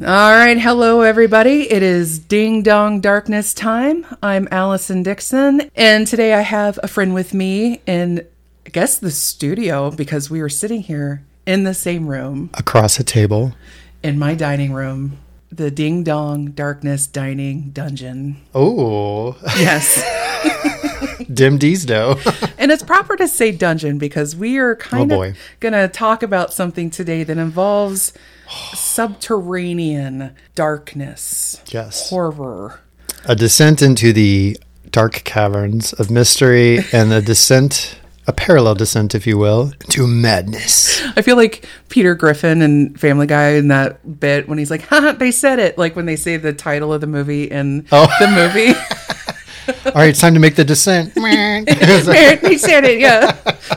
All right. Hello, everybody. It is Ding Dong Darkness time. I'm Allison Dixon. And today I have a friend with me in, I guess, the studio because we were sitting here in the same room. Across a table. In my dining room. The Ding Dong Darkness Dining Dungeon. Oh. Yes. Dim Deesdo. And it's proper to say dungeon because we are kind of going to talk about something today that involves subterranean darkness. Yes. Horror. A descent into the dark caverns of mystery and a parallel descent, if you will, to madness. I feel like Peter Griffin and Family Guy in that bit when he's like, haha, they said it. Like when they say the title of the movie in the movie. All right, it's time to make the descent. They said it, yeah.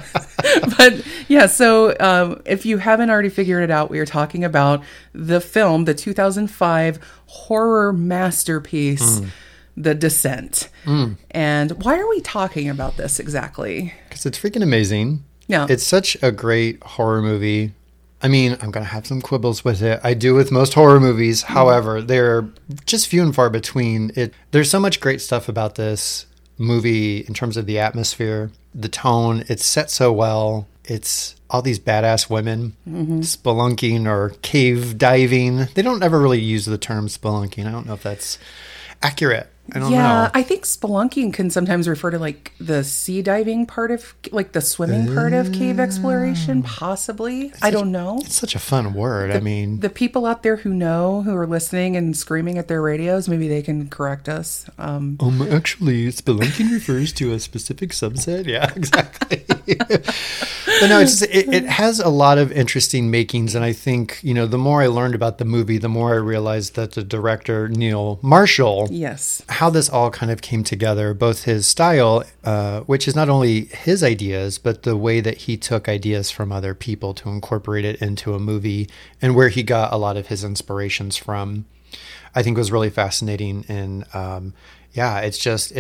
But yeah, so if you haven't already figured it out, we are talking about the film, the 2005 horror masterpiece, The Descent. And why are we talking about this exactly? Because it's freaking amazing. Yeah. It's such a great horror movie. I mean, I'm going to have some quibbles with it. I do with most horror movies. However, they're just few and far between. There's so much great stuff about this movie in terms of the atmosphere, the tone. It's set so well. It's all these badass women spelunking or cave diving. They don't ever really use the term spelunking. I don't know if that's accurate. I don't know. Yeah, I think spelunking can sometimes refer to like the sea diving part of, like the swimming part of cave exploration, possibly. I don't know. It's such a fun word. The people out there who are listening and screaming at their radios, maybe they can correct us. Actually, spelunking refers to a specific subset. Yeah, exactly. But no, it has a lot of interesting makings, and I think the more I learned about the movie, the more I realized that the director Neil Marshall, how this all kind of came together, both his style, which is not only his ideas, but the way that he took ideas from other people to incorporate it into a movie, and where he got a lot of his inspirations from, I think was really fascinating. And there's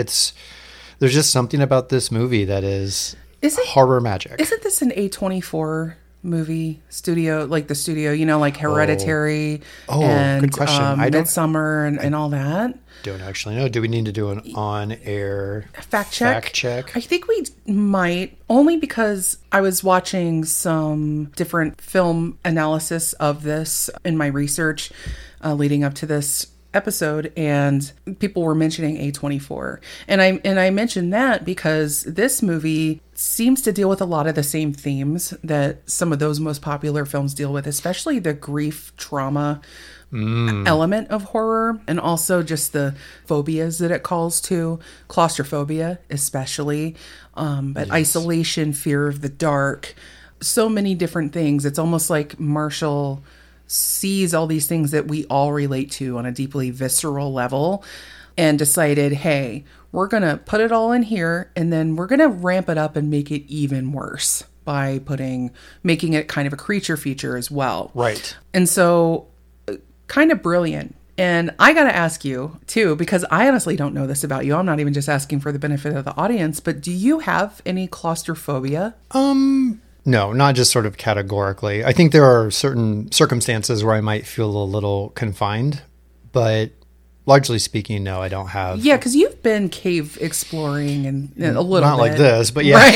just something about this movie that is horror magic. Isn't this an A24 movie studio, like the studio, like Hereditary and good question. Midsommar and all that? Don't actually know. Do we need to do an on-air fact check? I think we might, only because I was watching some different film analysis of this in my research leading up to this episode, and people were mentioning A24, and I mentioned that because this movie seems to deal with a lot of the same themes that some of those most popular films deal with, especially the grief trauma element of horror, and also just the phobias that it calls to, claustrophobia especially, but isolation, fear of the dark, so many different things. It's almost like Marshall sees all these things that we all relate to on a deeply visceral level and decided, hey, we're going to put it all in here, and then we're going to ramp it up and make it even worse by making it kind of a creature feature as well. Right. And so kind of brilliant. And I got to ask you too, because I honestly don't know this about you. I'm not even just asking for the benefit of the audience, but do you have any claustrophobia? No, not just sort of categorically. I think there are certain circumstances where I might feel a little confined, but largely speaking, no, I don't have. Yeah, because you've been cave exploring and a little not bit. Like this, but yeah.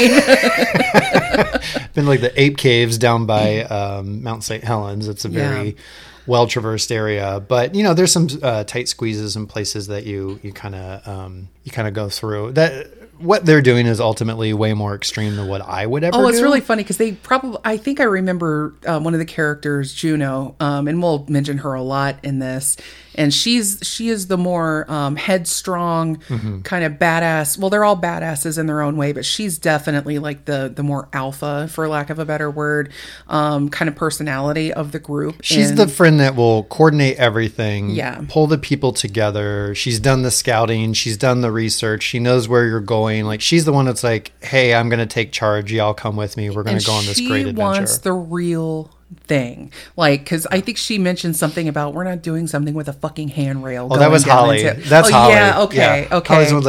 Right. Been like the ape caves down by Mount St. Helens. It's a very well-traversed area, but there's some tight squeezes in places that you kind of go through. That what they're doing is ultimately way more extreme than what I would ever do. Oh, it's really funny because I think I remember one of the characters, Juno, and we'll mention her a lot in this. And she is the more headstrong, kind of badass. Well, they're all badasses in their own way, but she's definitely like the more alpha, for lack of a better word, kind of personality of the group. She's the friend that will coordinate everything, pull the people together. She's done the scouting. She's done the research. She knows where you're going. Like, she's the one that's like, hey, I'm going to take charge. Y'all come with me. We're going to go on this great adventure. She wants the real thing, like, because I think she mentioned something about we're not doing something with a fucking handrail. Oh, that was Holly. That's Holly. Yeah, okay. Holly's one's like,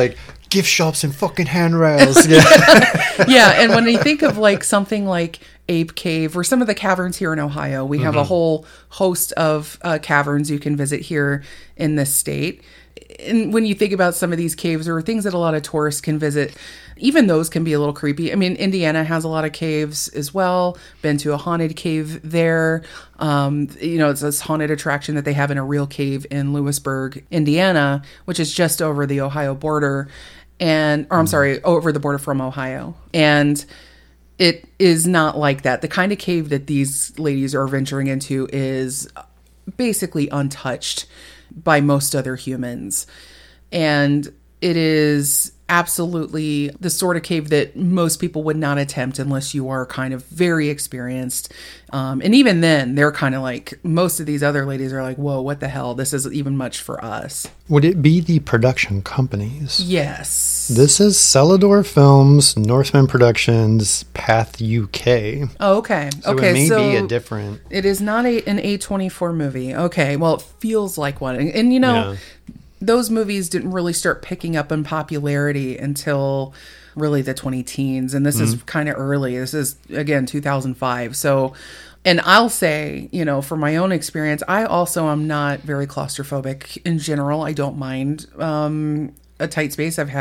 gift shops and fucking handrails. Yeah. Yeah, and when you think of like something like Ape Cave or some of the caverns here in Ohio, we have a whole host of caverns you can visit here in this state. And when you think about some of these caves or things that a lot of tourists can visit, even those can be a little creepy. I mean, Indiana has a lot of caves as well. Been to a haunted cave there. It's this haunted attraction that they have in a real cave in Lewisburg, Indiana, which is just over the Ohio border. Over the border from Ohio. And it is not like that. The kind of cave that these ladies are venturing into is basically untouched by most other humans. And it is absolutely the sort of cave that most people would not attempt unless you are kind of very experienced. And even then, they're kind of like, most of these other ladies are like, whoa, what the hell? This isn't even much for us. Would it be the production companies? Yes. This is Celador Films, Northman Productions, Path UK. Oh, okay. So it may be a different... It is not an A24 movie. Okay, well, it feels like one. And yeah. Those movies didn't really start picking up in popularity until really the 2010s. And this is kind of early. This is, again, 2005. So, and I'll say, from my own experience, I also am not very claustrophobic in general. I don't mind a tight space. an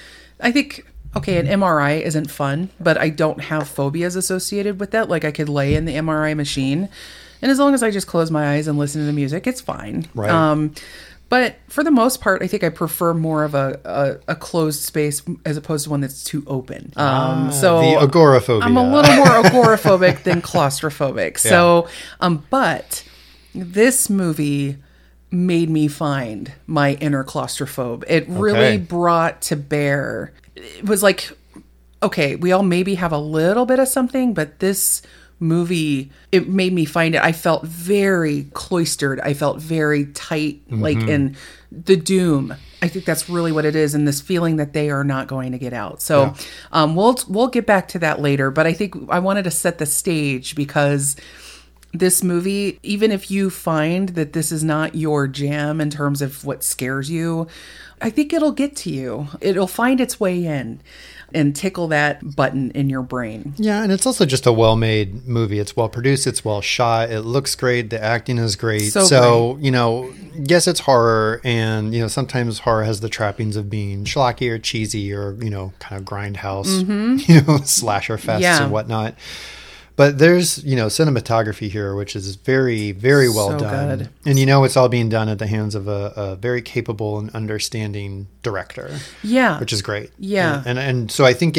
MRI isn't fun, but I don't have phobias associated with that. Like I could lay in the MRI machine. And as long as I just close my eyes and listen to the music, it's fine. Right. But for the most part, I think I prefer more of a closed space as opposed to one that's too open. So the agoraphobia. I'm a little more agoraphobic than claustrophobic. Yeah. So, but this movie made me find my inner claustrophobe. It really brought to bear. It was like, okay, we all maybe have a little bit of something, but this movie, it made me find it. I felt very cloistered. I felt very tight, like in the doom. I think that's really what it is, and this feeling that they are not going to get out. So we'll get back to that later, but I think I wanted to set the stage because this movie, even if you find that this is not your jam in terms of what scares you, I think it'll get to you. It'll find its way in and tickle that button in your brain. Yeah, and it's also just a well-made movie. It's well-produced. It's well shot. It looks great. The acting is great. So great. Yes, it's horror, and, sometimes horror has the trappings of being schlocky or cheesy or, kind of grindhouse, slasher fests and whatnot. But there's, cinematography here, which is very, very well done. Good. And it's all being done at the hands of a very capable and understanding director. Yeah. Which is great. Yeah. And so I think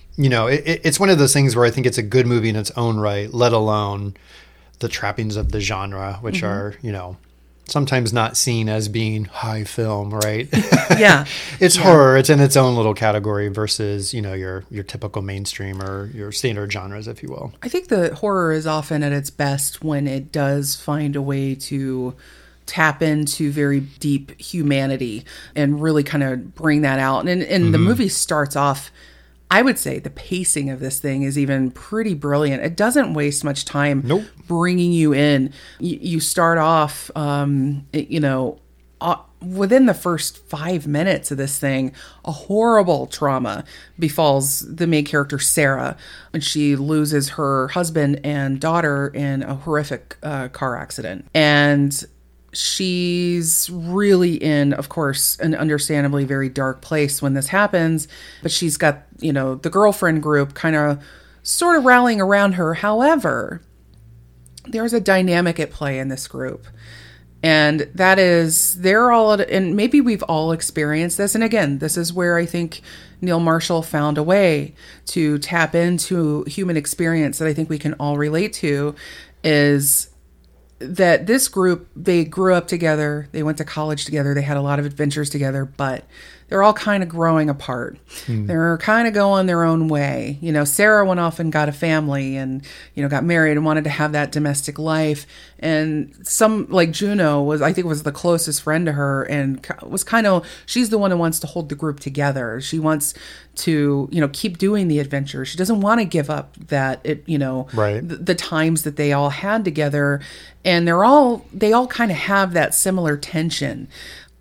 it's one of those things where I think it's a good movie in its own right, let alone the trappings of the genre, which are, sometimes not seen as being high film, right? Yeah. It's horror. It's in its own little category versus, your typical mainstream or your standard genres, if you will. I think the horror is often at its best when it does find a way to tap into very deep humanity and really kind of bring that out. And the movie starts off, I would say the pacing of this thing is even pretty brilliant. It doesn't waste much time bringing you in. You start off, within the first 5 minutes of this thing, a horrible trauma befalls the main character, Sarah, and she loses her husband and daughter in a horrific car accident. And she's really in, of course, an understandably very dark place when this happens, but she's got, the girlfriend group kind of sort of rallying around her. However, there's a dynamic at play in this group. And that is, and maybe we've all experienced this. And again, this is where I think Neil Marshall found a way to tap into human experience that I think we can all relate to, is that this group, they grew up together, they went to college together, they had a lot of adventures together, but they're all kind of growing apart. They're kind of going their own way. Sarah went off and got a family and, got married and wanted to have that domestic life. And some, like Juno was the closest friend to her and was she's the one who wants to hold the group together. She wants to, keep doing the adventure. She doesn't want to give up that, the times that they all had together. And they all kind of have that similar tension.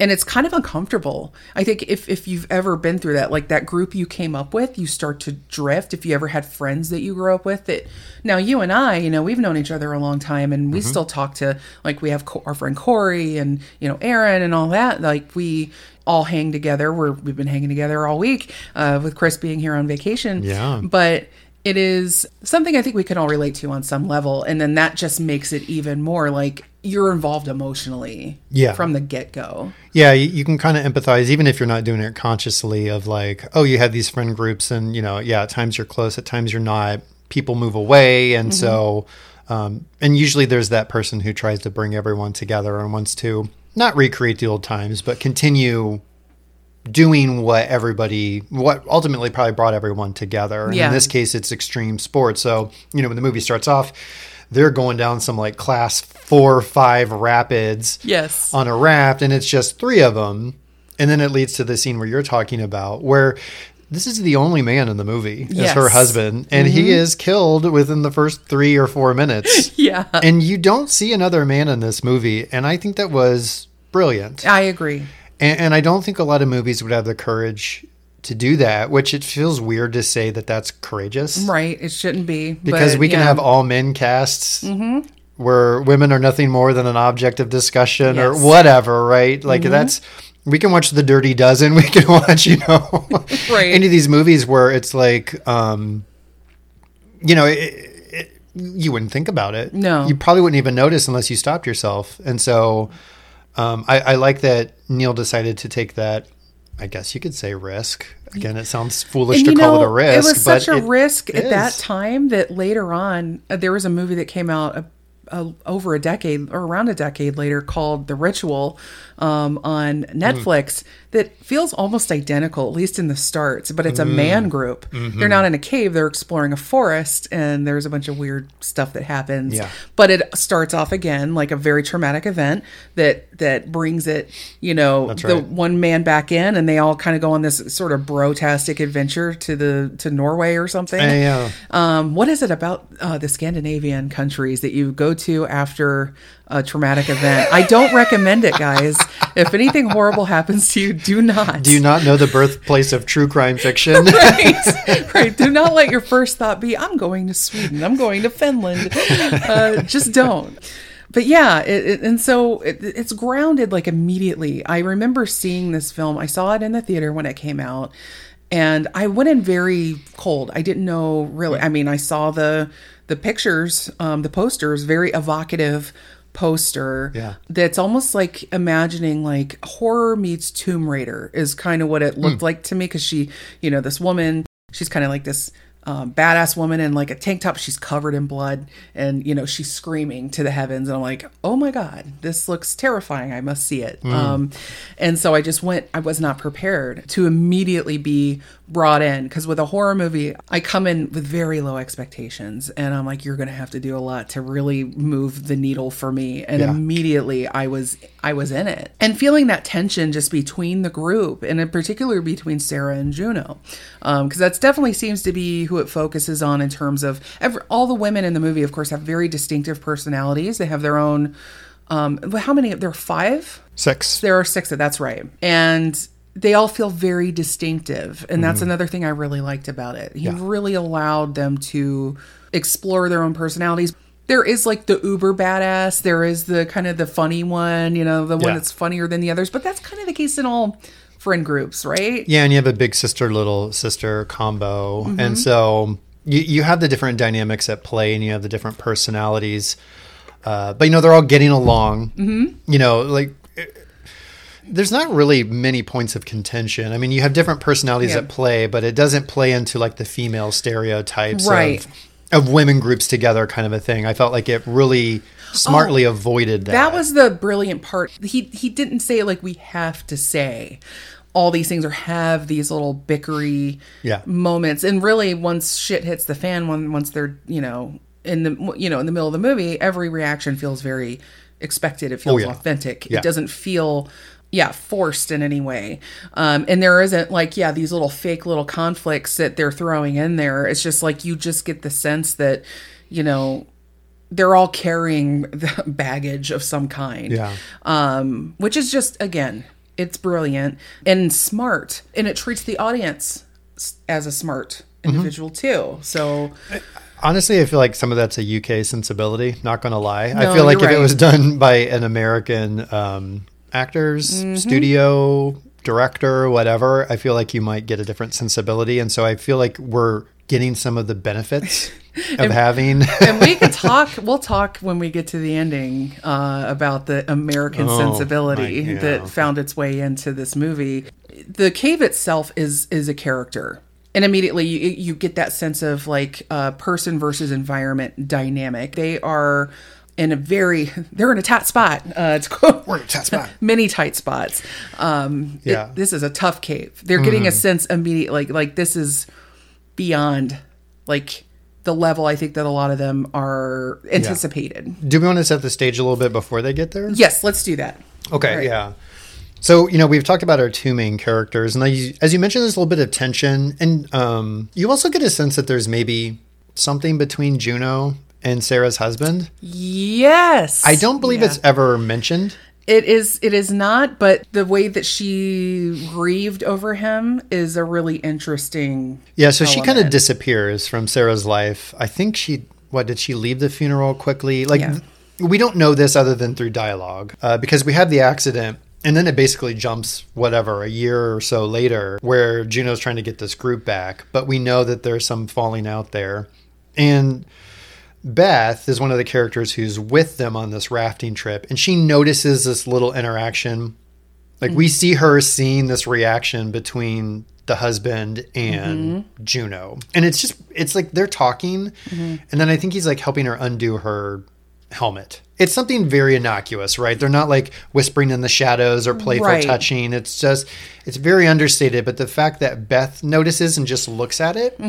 And it's kind of uncomfortable. I think if you've ever been through that, like that group you came up with, you start to drift. If you ever had friends that you grew up with, that now you and I, we've known each other a long time, and we still talk to, like, we have our friend Corey and, Aaron and all that. Like, we all hang together. We've been hanging together all week with Chris being here on vacation. Yeah. But it is something I think we can all relate to on some level. And then that just makes it even more like you're involved emotionally from the get-go. Yeah, you can kind of empathize, even if you're not doing it consciously, of like, oh, you have these friend groups and, at times you're close, at times you're not. People move away. And so, and usually there's that person who tries to bring everyone together and wants to not recreate the old times, but continue doing what ultimately probably brought everyone together. And in this case, it's extreme sports. So, when the movie starts off, they're going down some like class 4 or 5 rapids on a raft, and it's just 3 of them. And then it leads to the scene where you're talking about, where this is the only man in the movie is her husband, and he is killed within the first 3 or 4 minutes. And you don't see another man in this movie, and I think that was brilliant. I agree. And I don't think a lot of movies would have the courage to do that, which it feels weird to say that that's courageous. Right. It shouldn't be. Because we can have all men casts where women are nothing more than an object of discussion or whatever, right? Like we can watch The Dirty Dozen. We can watch, any of these movies where it's like, you wouldn't think about it. No. You probably wouldn't even notice unless you stopped yourself. And so I like that Neil decided to take that, I guess you could say, risk. Again, it sounds foolish to call it a risk. It was such a risk at that time that later on, there was a movie that came out over a decade or around a decade later called The Ritual on Netflix that feels almost identical, at least in the starts, but it's a man group. They're not in a cave, they're exploring a forest, and there's a bunch of weird stuff that happens. But it starts off again like a very traumatic event that brings it, the one man back in, and they all kind of go on this sort of bro-tastic adventure to Norway or something. What is it about the Scandinavian countries that you go to after a traumatic event? I don't recommend it, guys. If anything horrible happens to you, do not. Do you not know the birthplace of true crime fiction? Right. Do not let your first thought be, I'm going to Sweden. I'm going to Finland. Just don't. But yeah, it's grounded like immediately. I remember seeing this film. I saw it in the theater when it came out. And I went in very cold. I didn't know really. I mean, I saw the pictures, the posters, very evocative poster that's almost like imagining like horror meets Tomb Raider is kind of what it looked like to me, because she, this woman, she's kind of like this badass woman in like a tank top. She's covered in blood, and she's screaming to the heavens, and I'm like, oh my god, this looks terrifying. I must see it. And so I just went. I was not prepared to immediately be brought in, because with a horror movie, I come in with very low expectations, and I'm like, you're going to have to do a lot to really move the needle for me. And immediately I was in it, and feeling that tension just between the group, and in particular between Sarah and Juno, because that's definitely seems to be who it focuses on in terms of all the women in the movie, of course, have very distinctive personalities. They have their own, how many? There are 5? 6. There are 6. That's right. And they all feel very distinctive. And that's another thing I really liked about it. He really allowed them to explore their own personalities. There is like the uber badass. There is the kind of the funny one, the one that's funnier than the others. But that's kind of the case in all friend groups, right? Yeah, and you have a big sister, little sister combo. And so you have the different dynamics at play, and you have the different personalities. But, they're all getting along. Like, there's not really many points of contention. I mean, you have different personalities at play, but it doesn't play into like the female stereotypes of women groups together kind of a thing. I felt like it really smartly avoided that. That was the brilliant part. He didn't say like we have to say all these things or have these little bickery moments. And really, once shit hits the fan, once they're in the middle of the movie, every reaction feels very expected. It feels authentic. It doesn't feel forced in any way. And there isn't like, these little fake little conflicts that they're throwing in there. It's just like, you just get the sense that, they're all carrying the baggage of some kind. Which is just, again, It's brilliant and smart, and it treats the audience as a smart individual too. So honestly, I feel like some of that's a UK sensibility. Not going to lie. No, I feel like if you're it right. was done by an American actors, studio, director, whatever, I feel like you might get a different sensibility. And so I feel like we're getting some of the benefits of having. And we'll talk when we get to the ending about the American sensibility that found its way into this movie. The cave itself is a character. And immediately you get that sense of like person versus environment dynamic. They are they're in a tight spot. It's We're in a tight spot. Many tight spots. This is a tough cave. They're getting a sense immediately like this is beyond like the level I think that a lot of them are anticipated. Do we want to set the stage a little bit before they get there? Yes, let's do that. Okay, Right. yeah. So, we've talked about our two main characters, and as you mentioned, there's a little bit of tension, and you also get a sense that there's maybe something between Juno and Sarah's husband. Yes. I don't believe it's ever mentioned. It is not, but the way that she grieved over him is a really interesting Yeah, so she kind of element. disappears from Sarah's life. I think did she leave the funeral quickly? Like, we don't know this other than through dialogue, because we have the accident, and then it basically jumps, a year or so later, where Juno's trying to get this group back, but we know that there's some falling out there. And Beth is one of the characters who's with them on this rafting trip, and she notices this little interaction. Like, we see her seeing this reaction between the husband and Juno. And it's like they're talking, and then I think he's like helping her undo her helmet. It's something very innocuous, right? They're not like whispering in the shadows or playful touching. It's very understated, but the fact that Beth notices and just looks at it,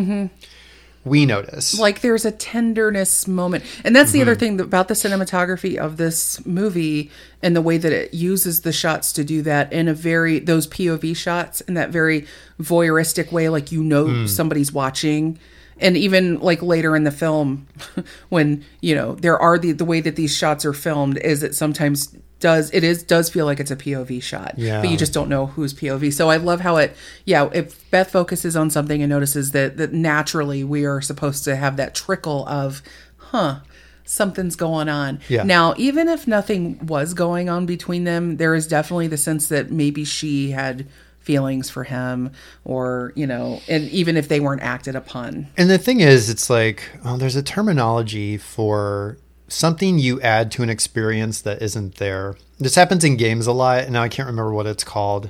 we notice. Like there's a tenderness moment. And that's the other thing about the cinematography of this movie and the way that it uses the shots to do that in those POV shots in that very voyeuristic way, like somebody's watching. And even like later in the film when, there are the way that these shots are filmed is it sometimes does feel like it's a POV shot, but you just don't know who's POV. So I love how if Beth focuses on something and notices that naturally we are supposed to have that trickle of, something's going on. Yeah. Now, even if nothing was going on between them, there is definitely the sense that maybe she had feelings for him or, and even if they weren't acted upon. And the thing is, it's like, there's a terminology for something you add to an experience that isn't there. This happens in games a lot. Now I can't remember what it's called.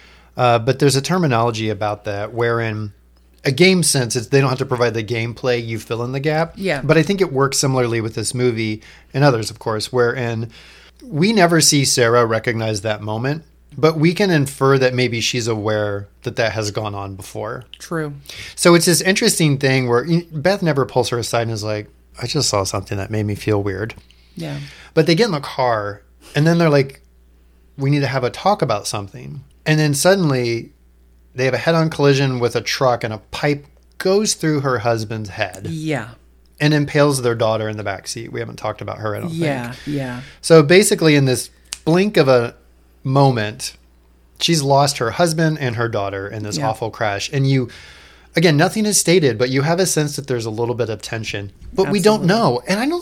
But there's a terminology about that wherein a game sense, they don't have to provide the gameplay, you fill in the gap. Yeah. But I think it works similarly with this movie and others, of course, wherein we never see Sarah recognize that moment, but we can infer that maybe she's aware that has gone on before. True. So it's this interesting thing where Beth never pulls her aside and is like, I just saw something that made me feel weird. Yeah. But they get in the car and then they're like, we need to have a talk about something. And then suddenly they have a head-on collision with a truck and a pipe goes through her husband's head. Yeah. And impales their daughter in the backseat. We haven't talked about her, I don't think. Yeah. So basically in this blink of a moment, she's lost her husband and her daughter in this awful crash. And again, nothing is stated, but you have a sense that there's a little bit of tension. But we don't know. And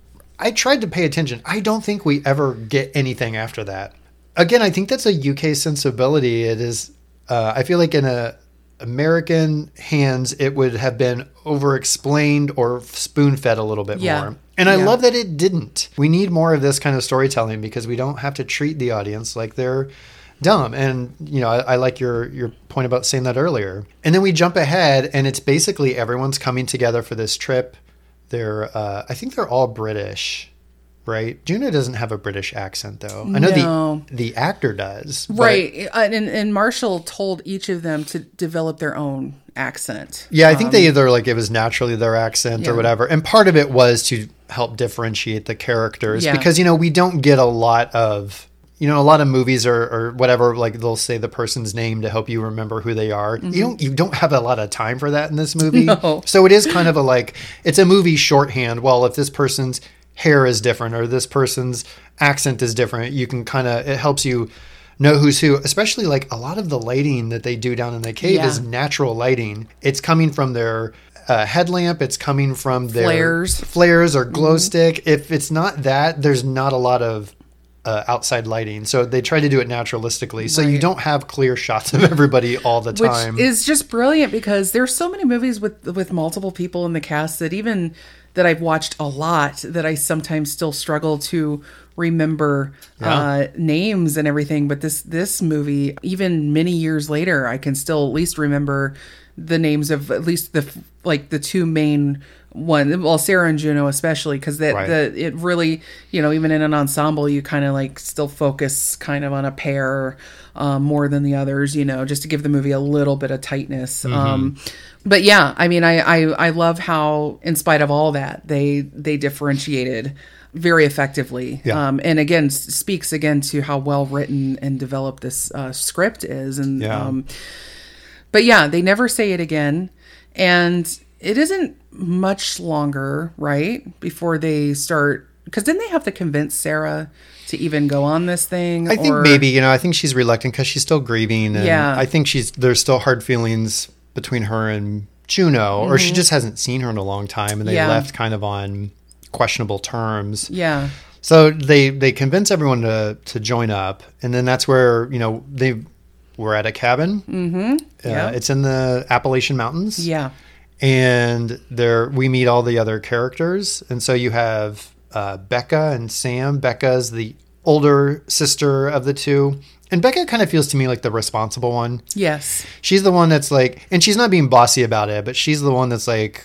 I tried to pay attention. I don't think we ever get anything after that. Again, I think that's a UK sensibility. It is, I feel like in American hands, it would have been over-explained or spoon-fed a little bit more. And I love that it didn't. We need more of this kind of storytelling because we don't have to treat the audience like they're dumb. And, I like your point about saying that earlier. And then we jump ahead and it's basically everyone's coming together for this trip. I think they're all British, right? Juno doesn't have a British accent though. I know the actor does. Right. And Marshall told each of them to develop their own accent. Yeah, I think they either it was naturally their accent or whatever. And part of it was to help differentiate the characters because, we don't get a lot of, a lot of movies or whatever, like they'll say the person's name to help you remember who they are. Mm-hmm. You don't have a lot of time for that in this movie. No. So it is kind of it's a movie shorthand. Well, if this person's hair is different or this person's accent is different, you can it helps you know who's who, especially like a lot of the lighting that they do down in the cave is natural lighting. It's coming from their headlamp. It's coming from their flares or glow stick. If it's not that, there's not a lot of outside lighting. So they try to do it naturalistically. So you don't have clear shots of everybody all the time. Which is just brilliant because there's so many movies with multiple people in the cast that I've watched a lot that I sometimes still struggle to remember names and everything. But this movie, even many years later, I can still at least remember the names of at least the two main one. Well, Sarah and Juno especially, because it really, even in an ensemble, you kind of like still focus kind of on a pair more than the others, just to give the movie a little bit of tightness. But yeah, I mean, I love how, in spite of all that, they differentiated very effectively. Yeah. And again, speaks again to how well written and developed this script is. And but yeah, they never say it again. And it isn't much longer, right, before they start, because then they have to convince Sarah to even go on this thing. I think maybe, I think she's reluctant because she's still grieving. And I think there's still hard feelings between her and Juno, or she just hasn't seen her in a long time, and they left kind of on questionable terms. Yeah. So they convince everyone to join up, and then that's where, we're at a cabin. It's in the Appalachian Mountains. Yeah. And we meet all the other characters. And so you have Becca and Sam. Becca's the older sister of the two. And Becca kind of feels to me like the responsible one. Yes. She's the one that's like, and she's not being bossy about it, but she's the one that's like,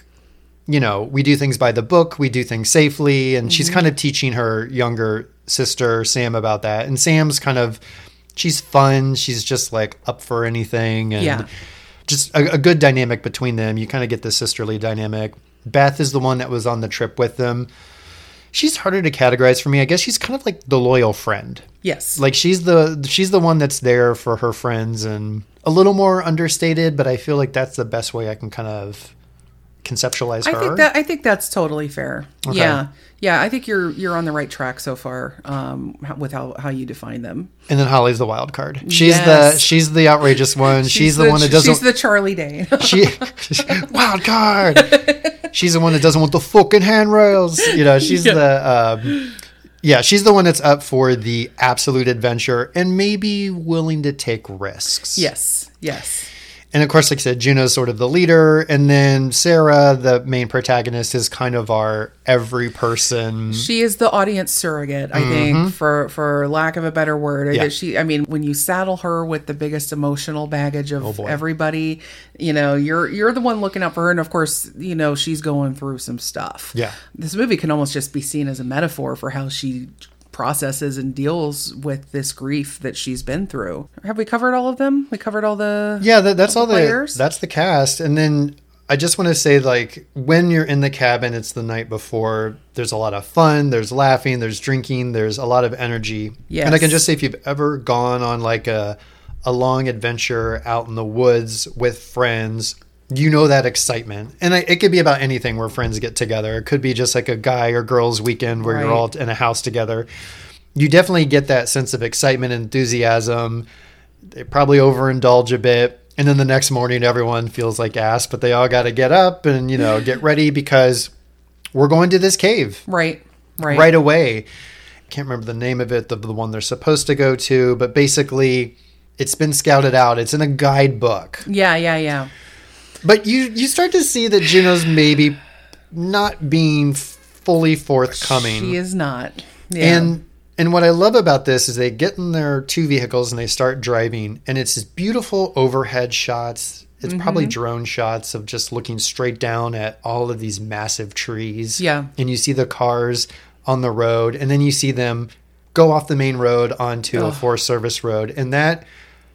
we do things by the book. We do things safely. And she's kind of teaching her younger sister, Sam, about that. And Sam's she's fun. She's just like up for anything. And just a good dynamic between them. You kind of get the sisterly dynamic. Beth is the one that was on the trip with them. She's harder to categorize for me. I guess she's kind of like the loyal friend. Yes. Like she's the one that's there for her friends, and a little more understated, but I feel like that's the best way I can kind of conceptualize her. I think that's totally fair. Okay. Yeah. I think you're on the right track so far with how you define them. And then Holly's the wild card. She's the outrageous one. She's the one that doesn't. She's the Charlie Day. she's wild card. She's the one that doesn't want the fucking handrails. She's she's the one that's up for the absolute adventure and maybe willing to take risks. Yes. And of course, like I said, Juno's sort of the leader. And then Sarah, the main protagonist, is kind of our every person. She is the audience surrogate, I think, for lack of a better word. Yeah. When you saddle her with the biggest emotional baggage of everybody, you're the one looking out for her. And of course, she's going through some stuff. Yeah. This movie can almost just be seen as a metaphor for how she processes and deals with this grief that she's been through. Have we covered all of them? We covered all the that's all the players? That's the cast. And then I just want to say, like, when you're in the cabin, it's the night before. There's a lot of fun. There's laughing. There's drinking. There's a lot of energy. Yes. And I can just say, if you've ever gone on like a long adventure out in the woods with friends, that excitement. And it could be about anything where friends get together. It could be just like a guy or girls weekend where you're all in a house together. You definitely get that sense of excitement and enthusiasm. They probably overindulge a bit. And then the next morning, everyone feels like ass, but they all got to get up and, get ready because we're going to this cave. Right away. I can't remember the name of it, the one they're supposed to go to, but basically it's been scouted out. It's in a guidebook. Yeah. But you start to see that Juno's maybe not being fully forthcoming. She is not. Yeah. And what I love about this is they get in their two vehicles and they start driving, and it's this beautiful overhead shots. It's probably drone shots of just looking straight down at all of these massive trees. Yeah. And you see the cars on the road, and then you see them go off the main road onto a Forest Service road. And that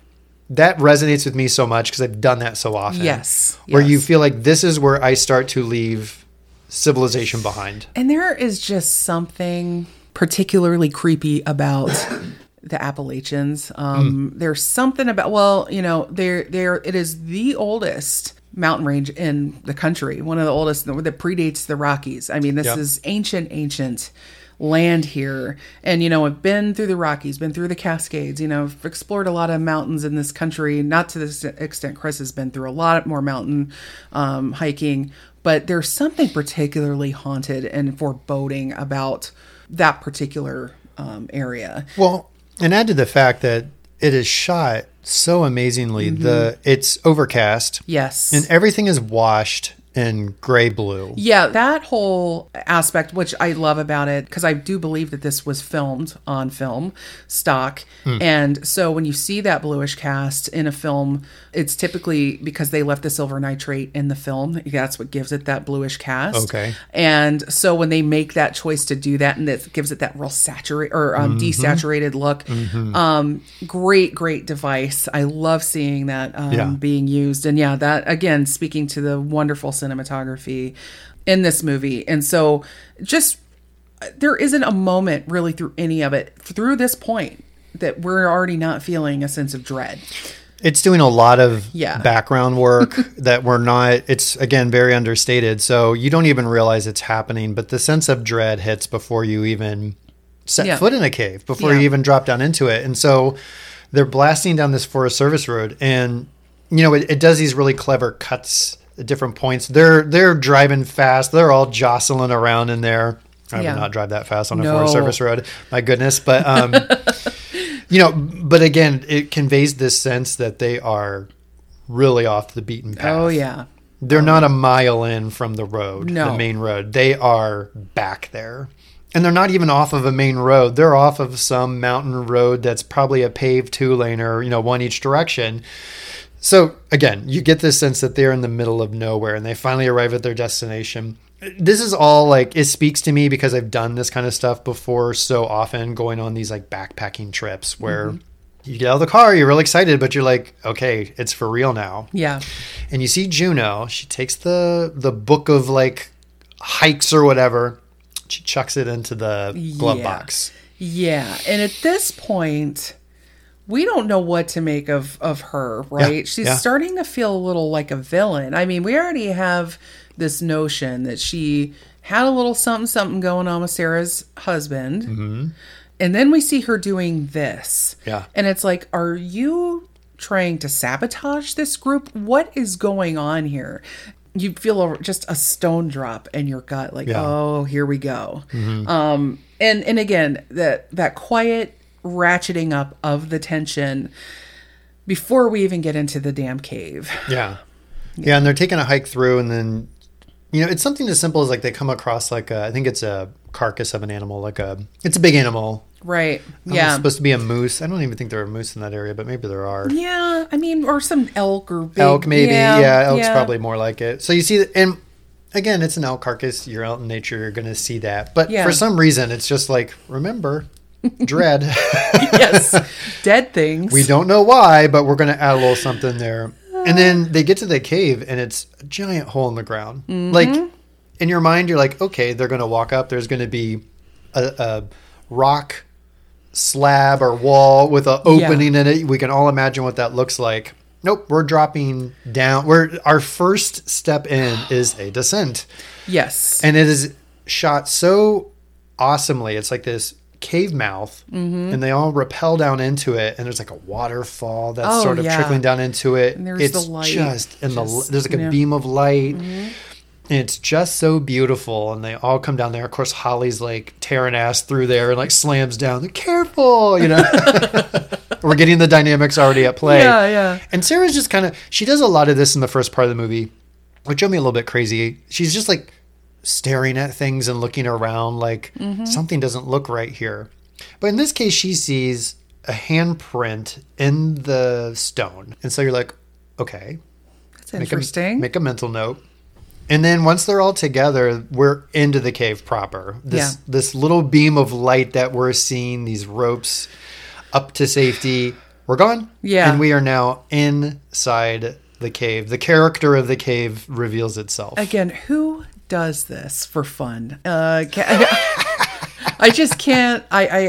resonates with me so much because I've done that so often. Yes. Where you feel like this is where I start to leave civilization behind. And there is just something particularly creepy about the Appalachians. There's something about, it is the oldest mountain range in the country. One of the oldest that predates the Rockies. I mean, this is ancient land here. And, I've been through the Rockies, been through the Cascades, I've explored a lot of mountains in this country, not to this extent Chris has been through a lot more mountain hiking, but there's something particularly haunted and foreboding about that particular area. Well, and add to the fact that it is shot so amazingly. It's overcast. Yes. And everything is washed in gray blue. Yeah, that whole aspect, which I love about it, because I do believe that this was filmed on film stock. And so when you see that bluish cast in a film, it's typically because they left the silver nitrate in the film. That's what gives it that bluish cast. Okay. And so when they make that choice to do that, and it gives it that real saturated or desaturated look, great device. I love seeing that being used. And yeah, that again, speaking to the wonderful cinematography in this movie. And so just there isn't a moment really through any of it through this point that we're already not feeling a sense of dread. It's doing a lot of background work that it's again very understated, so you don't even realize it's happening, but the sense of dread hits before you even set foot in a cave, before you even drop down into it. And so they're blasting down this Forest Service road, and it does these really clever cuts at different points. They're driving fast. They're all jostling around in there. I would not drive that fast on a Forest Service road. My goodness. But, but again, it conveys this sense that they are really off the beaten path. Oh, yeah. They're not a mile in from the road, the main road. They are back there. And they're not even off of a main road. They're off of some mountain road that's probably a paved 2-laner, one each direction. So again, you get this sense that they're in the middle of nowhere and they finally arrive at their destination. This is all it speaks to me because I've done this kind of stuff before so often, going on these backpacking trips where you get out of the car, you're really excited, but you're like, okay, it's for real now. Yeah. And you see Juno, she takes the book of hikes or whatever, she chucks it into the glove box. Yeah. And at this point, we don't know what to make of her, right? Yeah, She's starting to feel a little like a villain. I mean, we already have this notion that she had a little something going on with Sarah's husband. Mm-hmm. And then we see her doing this. Yeah. And it's like, are you trying to sabotage this group? What is going on here? You feel just a stone drop in your gut. Oh, here we go. Mm-hmm. And again, that quiet ratcheting up of the tension before we even get into the damn cave. Yeah. And they're taking a hike through, and then it's something as simple as they come across I think it's a carcass of an animal, it's a big animal, right? It's supposed to be a moose. I don't even think there are moose in that area, but maybe there are. Yeah, I mean, or some elk or big, elk maybe. Elk's probably more like it. So you see, and again, it's an elk carcass. You're out in nature, you're going to see that. But for some reason, it's just remember. Dread. Yes. Dead things. We don't know why, but we're going to add a little something there. And then they get to the cave and it's a giant hole in the ground. Mm-hmm. In your mind, you're like, okay, they're going to walk up. There's going to be a rock slab or wall with an opening in it. We can all imagine what that looks like. Nope. We're dropping down. Our first step in is a descent. Yes. And it is shot so awesomely. It's like this cave mouth, and they all rappel down into it, and there's a waterfall that's sort of trickling down into it. And there's it's the light. There's a beam of light, and it's just so beautiful. And they all come down there. Of course, Holly's tearing ass through there and slams down. Careful, We're getting the dynamics already at play. Yeah. And Sarah's just she does a lot of this in the first part of the movie, which drove me a little bit crazy. She's just staring at things and looking around something doesn't look right here. But in this case, she sees a handprint in the stone. And so you're like, okay. That's interesting. Make a mental note. And then once they're all together, we're into the cave proper. This little beam of light that we're seeing, these ropes up to safety, we're gone. Yeah. And we are now inside the cave. The character of the cave reveals itself. Again, who does this for fun? I just can't.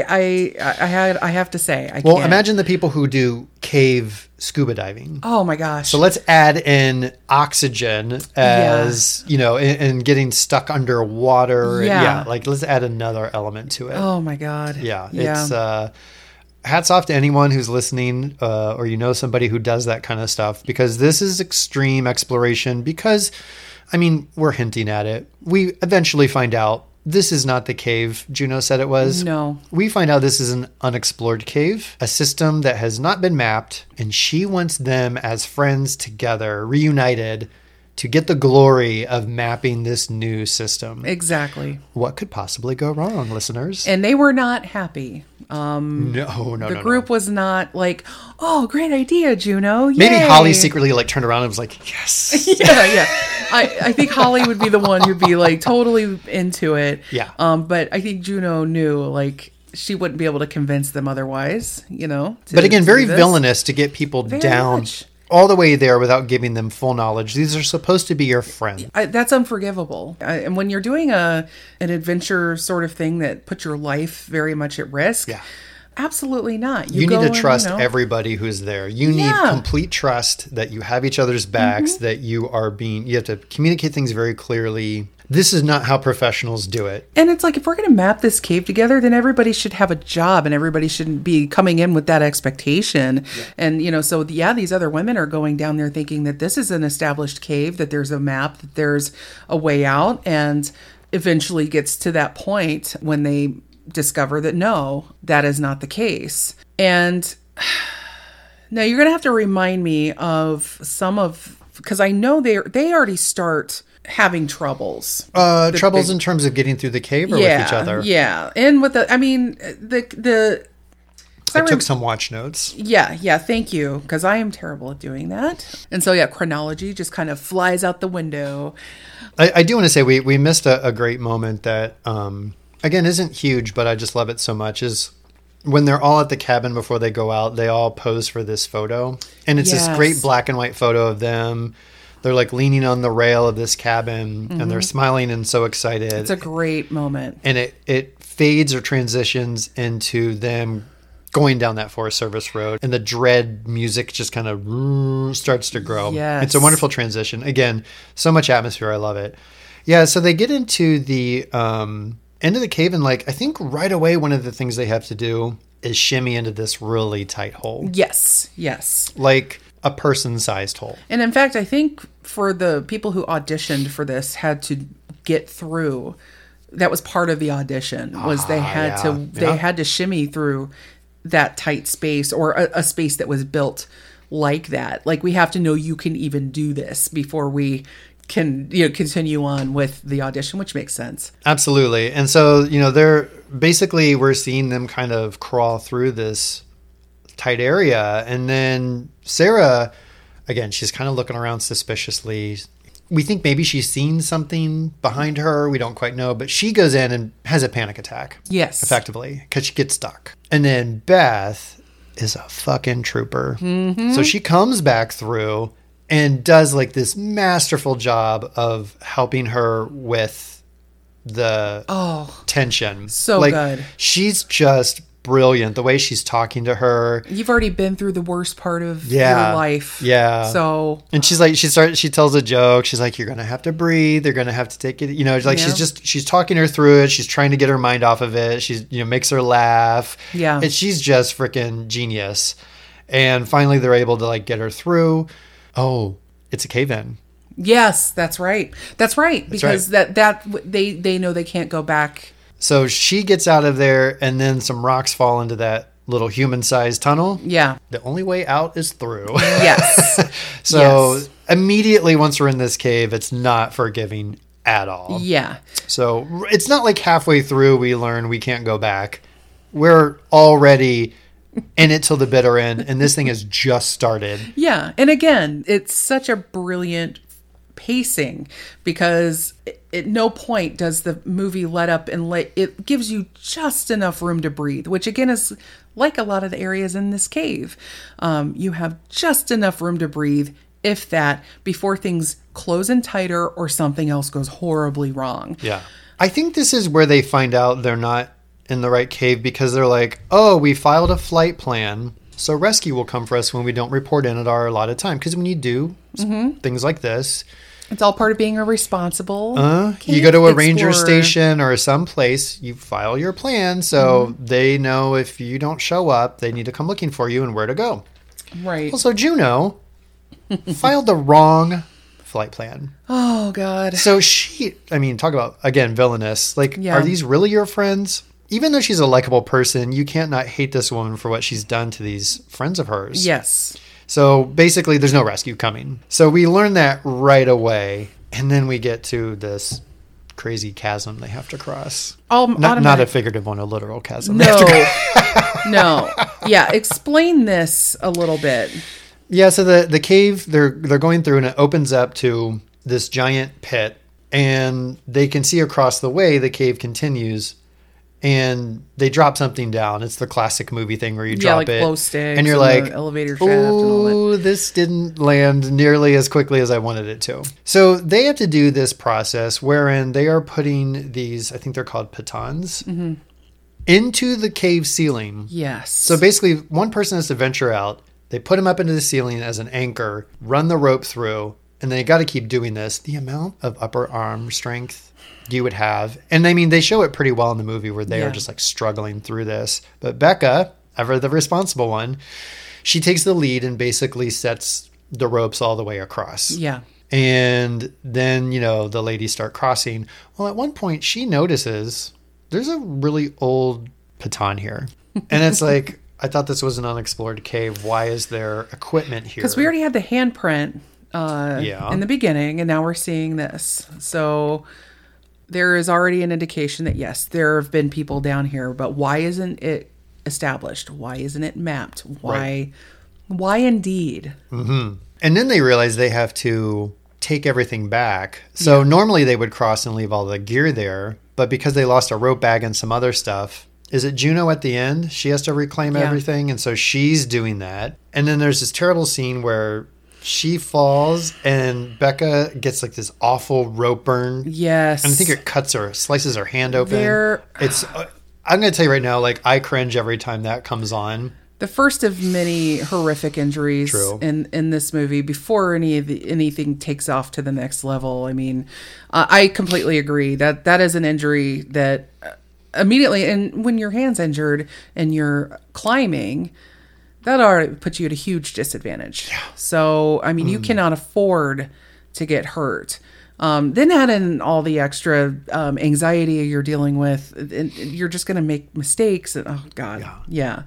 I have to say, I Well, can't. imagine the people who do cave scuba diving. Oh my gosh. So let's add in oxygen as, and getting stuck underwater. Yeah. Like let's add another element to it. Oh my God. Yeah. It's hats off to anyone who's listening or somebody who does that kind of stuff, because this is extreme exploration. Because, we're hinting at it. We eventually find out this is not the cave Juno said it was. No. We find out this is an unexplored cave, a system that has not been mapped, and she wants them as friends together, reunited, to get the glory of mapping this new system. Exactly. What could possibly go wrong, listeners? And they were not happy. No. The group was not like, oh, great idea, Juno. Yay. Maybe Holly secretly turned around and was like, yes. Yeah. I think Holly would be the one who'd be like totally into it. Yeah. But I think Juno knew like she wouldn't be able to convince them otherwise, But again, very villainous to get people down. Much. All the way there without giving them full knowledge. These are supposed to be your friends. That's unforgivable. And when you're doing an adventure sort of thing that puts your life very much at risk, absolutely not. You need to trust everybody who's there. You need complete trust that you have each other's backs, that you have to communicate things very clearly. This is not how professionals do it. And it's like, if we're going to map this cave together, then everybody should have a job and everybody shouldn't be coming in with that expectation. Yeah. And, these other women are going down there thinking that this is an established cave, that there's a map, that there's a way out, and eventually gets to that point when they discover that no, that is not the case. And now you're going to have to remind me of because I know they already start having troubles. In terms of getting through the cave or with each other? Yeah. And with I took some watch notes. Yeah. Thank you. Because I am terrible at doing that. And so, chronology just kind of flies out the window. I do want to say we missed a great moment that, again, isn't huge, but I just love it so much, is when they're all at the cabin before they go out, they all pose for this photo. And it's this great black and white photo of them. They're like leaning on the rail of this cabin and they're smiling and so excited. It's a great moment. And it fades or transitions into them going down that Forest Service road, and the dread music just kind of starts to grow. Yes. It's a wonderful transition. Again, so much atmosphere. I love it. Yeah. So they get into the end of the cave, and I think right away, one of the things they have to do is shimmy into this really tight hole. Yes. Like a person-sized hole. And in fact, I think for the people who auditioned for this had to get through, that was part of the audition, was they had to shimmy through that tight space, or a space that was built like that. Like, we have to know you can even do this before we can continue on with the audition, which makes sense. Absolutely. And so, we're seeing them kind of crawl through this tight area, and then Sarah, again, she's kind of looking around suspiciously. We think maybe she's seen something behind her. We don't quite know, but she goes in and has a panic attack. Yes. Effectively, because she gets stuck. And then Beth is a fucking trooper. Mm-hmm. So she comes back through and does this masterful job of helping her with the tension. So good. She's just brilliant. The way she's talking to her. You've already been through the worst part of your life. Yeah. So. And she's like, she tells a joke. She's like, you're going to have to breathe. They're going to have to take it. She's talking her through it. She's trying to get her mind off of it. She's, makes her laugh. Yeah. And she's just freaking genius. And finally they're able to get her through. Oh, it's a cave-in. Yes, that's right. Because they know they can't go back. So she gets out of there, and then some rocks fall into that little human-sized tunnel. Yeah. The only way out is through. Yes. So immediately once we're in this cave, it's not forgiving at all. Yeah. So it's not like halfway through we learn we can't go back. We're already in it till the bitter end, and this thing has just started. Yeah. And again, it's such a brilliant pacing, because at no point does the movie let up, and it gives you just enough room to breathe, which again is like a lot of the areas in this cave. You have just enough room to breathe, if that, before things close in tighter or something else goes horribly wrong. Yeah. I think this is where they find out they're not in the right cave because they're like, oh, we filed a flight plan, so rescue will come for us when we don't report in at our allotted time. Because when you do things like this, it's all part of being a responsible you go to a explorer. ranger station or some place, you file your plan so they know if you don't show up, they need to come looking for you and where to go. Right. Also, Juno filed the wrong flight plan. Oh, God. So talk about, again, villainous. Like, are these really your friends? Even though she's a likable person, you can't not hate this woman for what she's done to these friends of hers. Yes. So basically, there's no rescue coming. So we learn that right away. And then we get to this crazy chasm they have to cross. Not a figurative one, a literal chasm. No. No. Yeah. Explain this a little bit. Yeah. So the cave they're going through, and it opens up to this giant pit. And they can see across the way the cave continues. And they drop something down. It's the classic movie thing where you drop it, glow sticks, and you're like, elevator shaft, and all that. "Oh, this didn't land nearly as quickly as I wanted it to." So they have to do this process wherein they are putting these, I think they're called pitons, into the cave ceiling. Yes. So basically, one person has to venture out. They put him up into the ceiling as an anchor, run the rope through, and they got to keep doing this. The amount of upper arm strength you would have. And I mean, they show it pretty well in the movie where they are just like struggling through this. But Becca, ever the responsible one, she takes the lead and basically sets the ropes all the way across. Yeah. And then, the ladies start crossing. Well, at one point she notices there's a really old piton here. And it's like, I thought this was an unexplored cave. Why is there equipment here? Because we already had the handprint in the beginning, and now we're seeing this. So there is already an indication that, yes, there have been people down here, but why isn't it established? Why isn't it mapped? Why indeed? Mm-hmm. And then they realize they have to take everything back. So normally they would cross and leave all the gear there, but because they lost a rope bag and some other stuff, is it Juno at the end? She has to reclaim everything, and so she's doing that. And then there's this terrible scene where she falls and Becca gets like this awful rope burn. Yes. And I think it slices her hand open. I'm going to tell you right now, like, I cringe every time that comes on. The first of many horrific injuries in this movie before anything takes off to the next level. I mean, I completely agree that is an injury that immediately, and when your hand's injured and you're climbing, that already puts you at a huge disadvantage. Yeah. So, I mean, you cannot afford to get hurt. Then add in all the extra anxiety you're dealing with, and you're just going to make mistakes. And, oh, God. Yeah.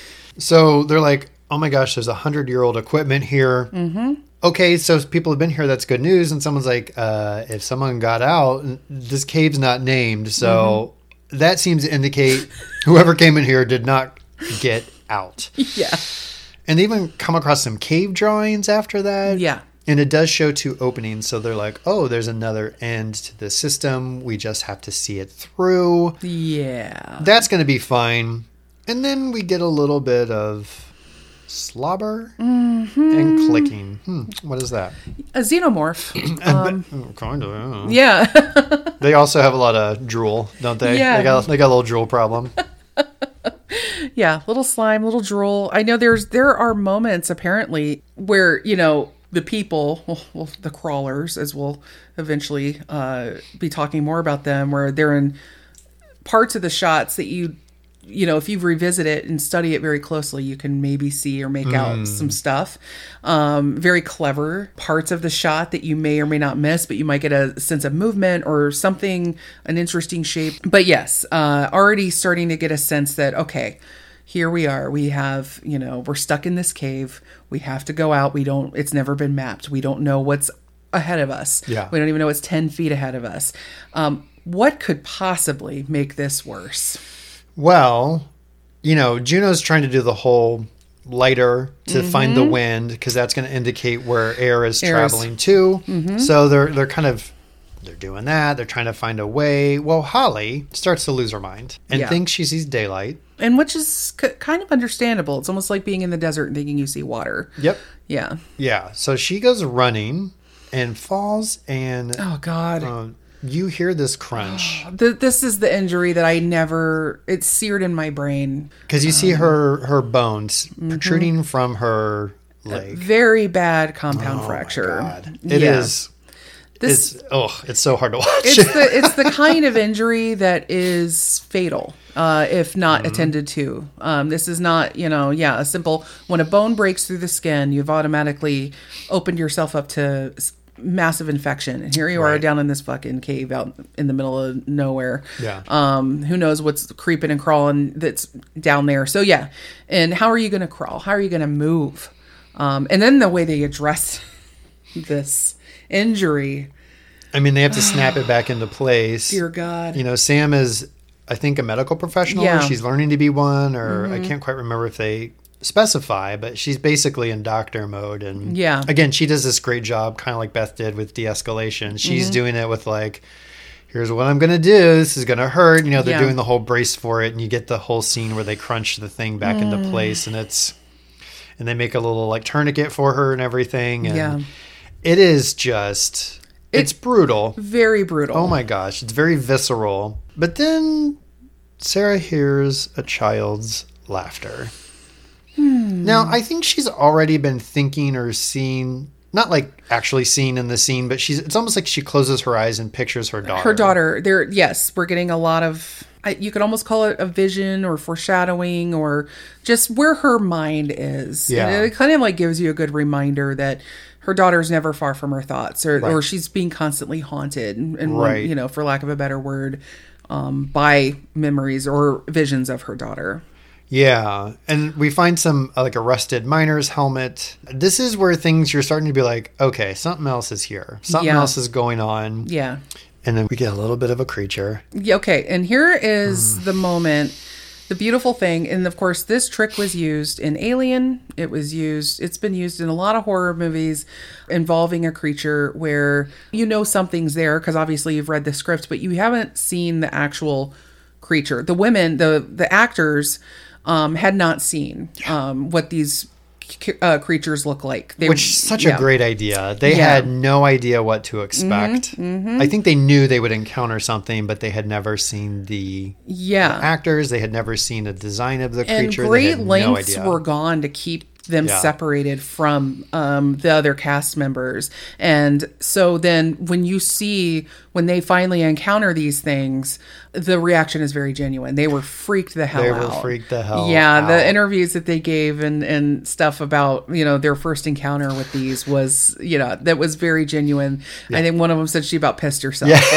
So they're like, oh, my gosh, there's 100-year-old equipment here. Mm-hmm. Okay, so people have been here. That's good news. And someone's like, if someone got out, this cave's not named. So that seems to indicate whoever came in here did not get out. Yeah. And they even come across some cave drawings after that. Yeah. And it does show 2 openings. So they're like, oh, there's another end to the system. We just have to see it through. Yeah. That's going to be fine. And then we get a little bit of slobber and clicking. What is that? A xenomorph. Kind of. Yeah. They also have a lot of drool, don't they? Yeah. They got a little drool problem. Yeah, little slime, little drool. I know there are moments apparently where, the people, well, the crawlers, as we'll eventually be talking more about them, where they're in parts of the shots that if you revisit it and study it very closely, you can maybe see or make out some stuff. Very clever parts of the shot that you may or may not miss, but you might get a sense of movement or something, an interesting shape. But yes, already starting to get a sense that, okay, here we are. We have, we're stuck in this cave. We have to go out. It's never been mapped. We don't know what's ahead of us. Yeah. We don't even know what's 10 feet ahead of us. What could possibly make this worse? Well, Juno's trying to do the whole lighter to find the wind, because that's going to indicate where air is traveling to. Mm-hmm. So they're doing that. They're trying to find a way. Well, Holly starts to lose her mind and thinks she sees daylight. And which is kind of understandable. It's almost like being in the desert and thinking you see water. Yep. Yeah. Yeah. So she goes running and falls and... Oh, God. you hear this crunch. This is the injury that it's seared in my brain. Because you see her bones protruding from her leg. Very bad compound fracture. My God. It is. It's so hard to watch. It's the kind of injury that is fatal if not attended to. This is not, a simple, when a bone breaks through the skin, you've automatically opened yourself up to massive infection. And here you are down in this fucking cave out in the middle of nowhere. Yeah. Who knows what's creeping and crawling that's down there. So yeah. And how are you going to crawl? How are you going to move? And then the way they address this injury. I mean, they have to snap it back into place. Dear God. Sam is, I think, a medical professional. Yeah. Or she's learning to be one, or I can't quite remember if they specify, but she's basically in doctor mode. And again, she does this great job, kind of like Beth did with de-escalation. She's doing it with like, here's what I'm going to do. This is going to hurt. They're doing the whole brace for it. And you get the whole scene where they crunch the thing back into place, and they make a little like tourniquet for her and everything. And it is just, it's brutal. Very brutal. Oh my gosh. It's very visceral. But then Sarah hears a child's laughter. Now, I think she's already been thinking or seeing, not like actually seeing in the scene, but it's almost like she closes her eyes and pictures her daughter. Her daughter. We're getting a lot of, you could almost call it a vision or foreshadowing or just where her mind is. Yeah. And it kind of like gives you a good reminder that her daughter's never far from her thoughts or she's being constantly haunted and for lack of a better word, by memories or visions of her daughter. Yeah. And we find some like a rusted miner's helmet. This is where you're starting to be like, okay, something else is here. Something else is going on. Yeah. And then we get a little bit of a creature. Yeah. Okay. And here is the moment, the beautiful thing. And of course, this trick was used in Alien. It's been used in a lot of horror movies involving a creature where something's there because obviously you've read the script, but you haven't seen the actual creature. The women, the actors, had not seen what these creatures look like. Which is such a great idea. They had no idea what to expect. I think they knew they would encounter something, but they had never seen the actors. They had never seen a design of the creature. And great lengths were gone to keep them separated from the other cast members. And so then when they finally encounter these things, the reaction is very genuine. They were freaked the hell out. out. The interviews that they gave and stuff about, their first encounter with these was, that was very genuine. Yeah. I think one of them said she about pissed herself. Yeah.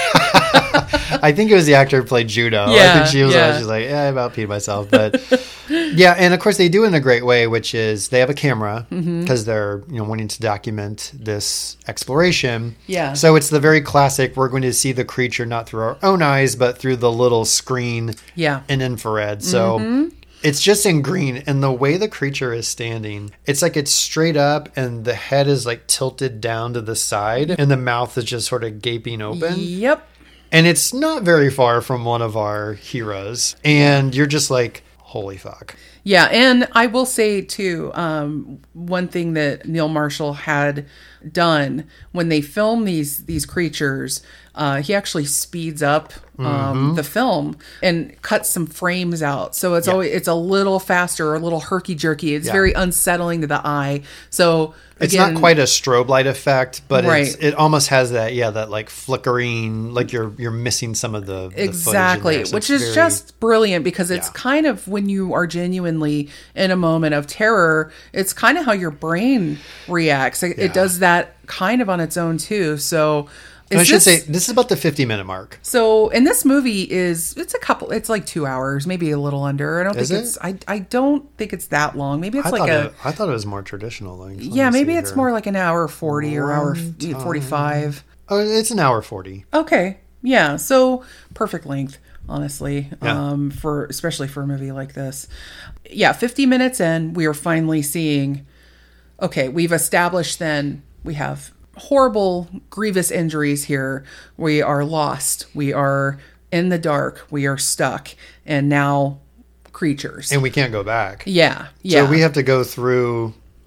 I think it was the actor who played Judo. I think she was she's like, I about peed myself. But and of course they do it in a great way, which is they have a camera because they're wanting to document this exploration. Yeah. So it's the very classic, we're going to see the creature not through our own eyes, but through the little screen in infrared. So it's just in green, and the way the creature is standing, it's like it's straight up and the head is like tilted down to the side and the mouth is just sort of gaping open. Yep. And it's not very far from one of our heroes. And you're just like, holy fuck. Yeah. And I will say, too, one thing that Neil Marshall had done when they film these creatures, he actually speeds up the film and cuts some frames out. So it's always, it's a little faster, a little herky jerky. It's very unsettling to the eye. So it's not quite a strobe light effect, but it almost has that like flickering, like you're missing some of the exactly, footage in there. So which is just brilliant because it's kind of when you are genuinely in a moment of terror, it's kind of how your brain reacts. It does that kind of on its own too. So I should say this is about the 50-minute mark. So, and this movie it's like 2 hours, maybe a little under. I don't think it's that long. Maybe it's I thought it was more traditional length. Maybe it's more like an hour 40 or hour 45. Oh, it's an hour 40. Okay. Yeah. So perfect length, honestly, especially for a movie like this. Yeah. 50 minutes in, we are finally seeing, okay, we've established then we have horrible, grievous injuries here. We are lost. We are in the dark. We are stuck. And now creatures. And we can't go back. Yeah. So we have to go through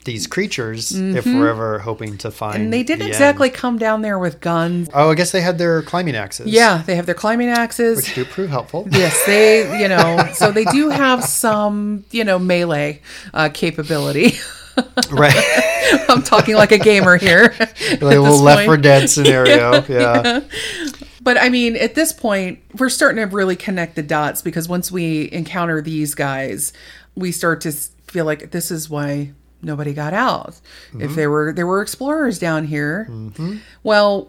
these creatures if we're ever hoping to find. And they didn't the exactly end. come down there with guns. Oh, I guess they had their climbing axes. Yeah, they have their climbing axes. Which do prove helpful. Yes, they, so they do have some, melee capability. Right. I'm talking like a gamer here. Like a little Left 4 Dead scenario. Yeah. But I mean, at this point, we're starting to really connect the dots because once we encounter these guys, we start to feel like this is why nobody got out. If there were explorers down here. Well,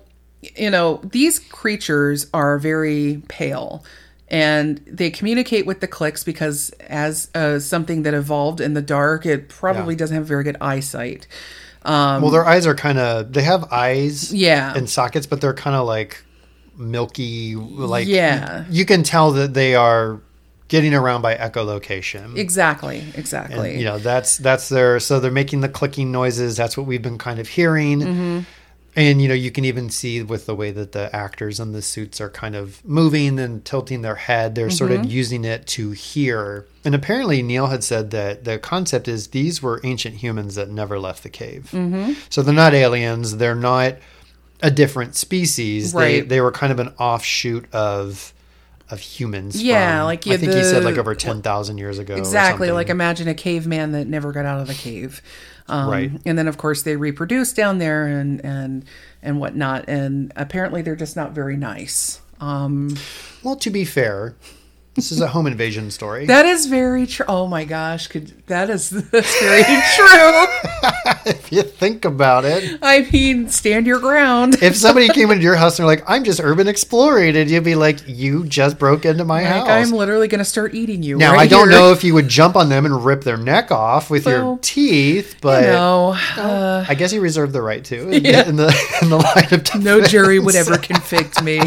these creatures are very pale. And they communicate with the clicks because as something that evolved in the dark, it probably doesn't have very good eyesight. Well, their eyes are they have eyes and sockets, but they're kind of like milky, like you can tell that they are getting around by echolocation. Exactly. And, that's so they're making the clicking noises. That's what we've been kind of hearing. And, you can even see with the way that the actors in the suits are kind of moving and tilting their head. They're sort of using it to hear. And apparently Neil had said that the concept is these were ancient humans that never left the cave. So they're not aliens. They're not a different species. Right. They were kind of an offshoot of humans. Yeah. I think he said like over 10,000 years ago. Exactly. Like imagine a caveman that never got out of the cave. Right. And then of course they reproduce down there and whatnot. And apparently they're just not very nice. Well, to be fair, this is a home invasion story. That is very true. Oh my gosh. That's very true. If you think about it. I mean, stand your ground. If somebody came into your house and they're like, I'm just urban exploring, and you'd be like, you just broke into my house. I'm literally going to start eating you. Now, right I don't here. know if you would jump on them and rip their neck off with your teeth, but I guess you reserve the right to in the line of defense. No jury would ever convict me.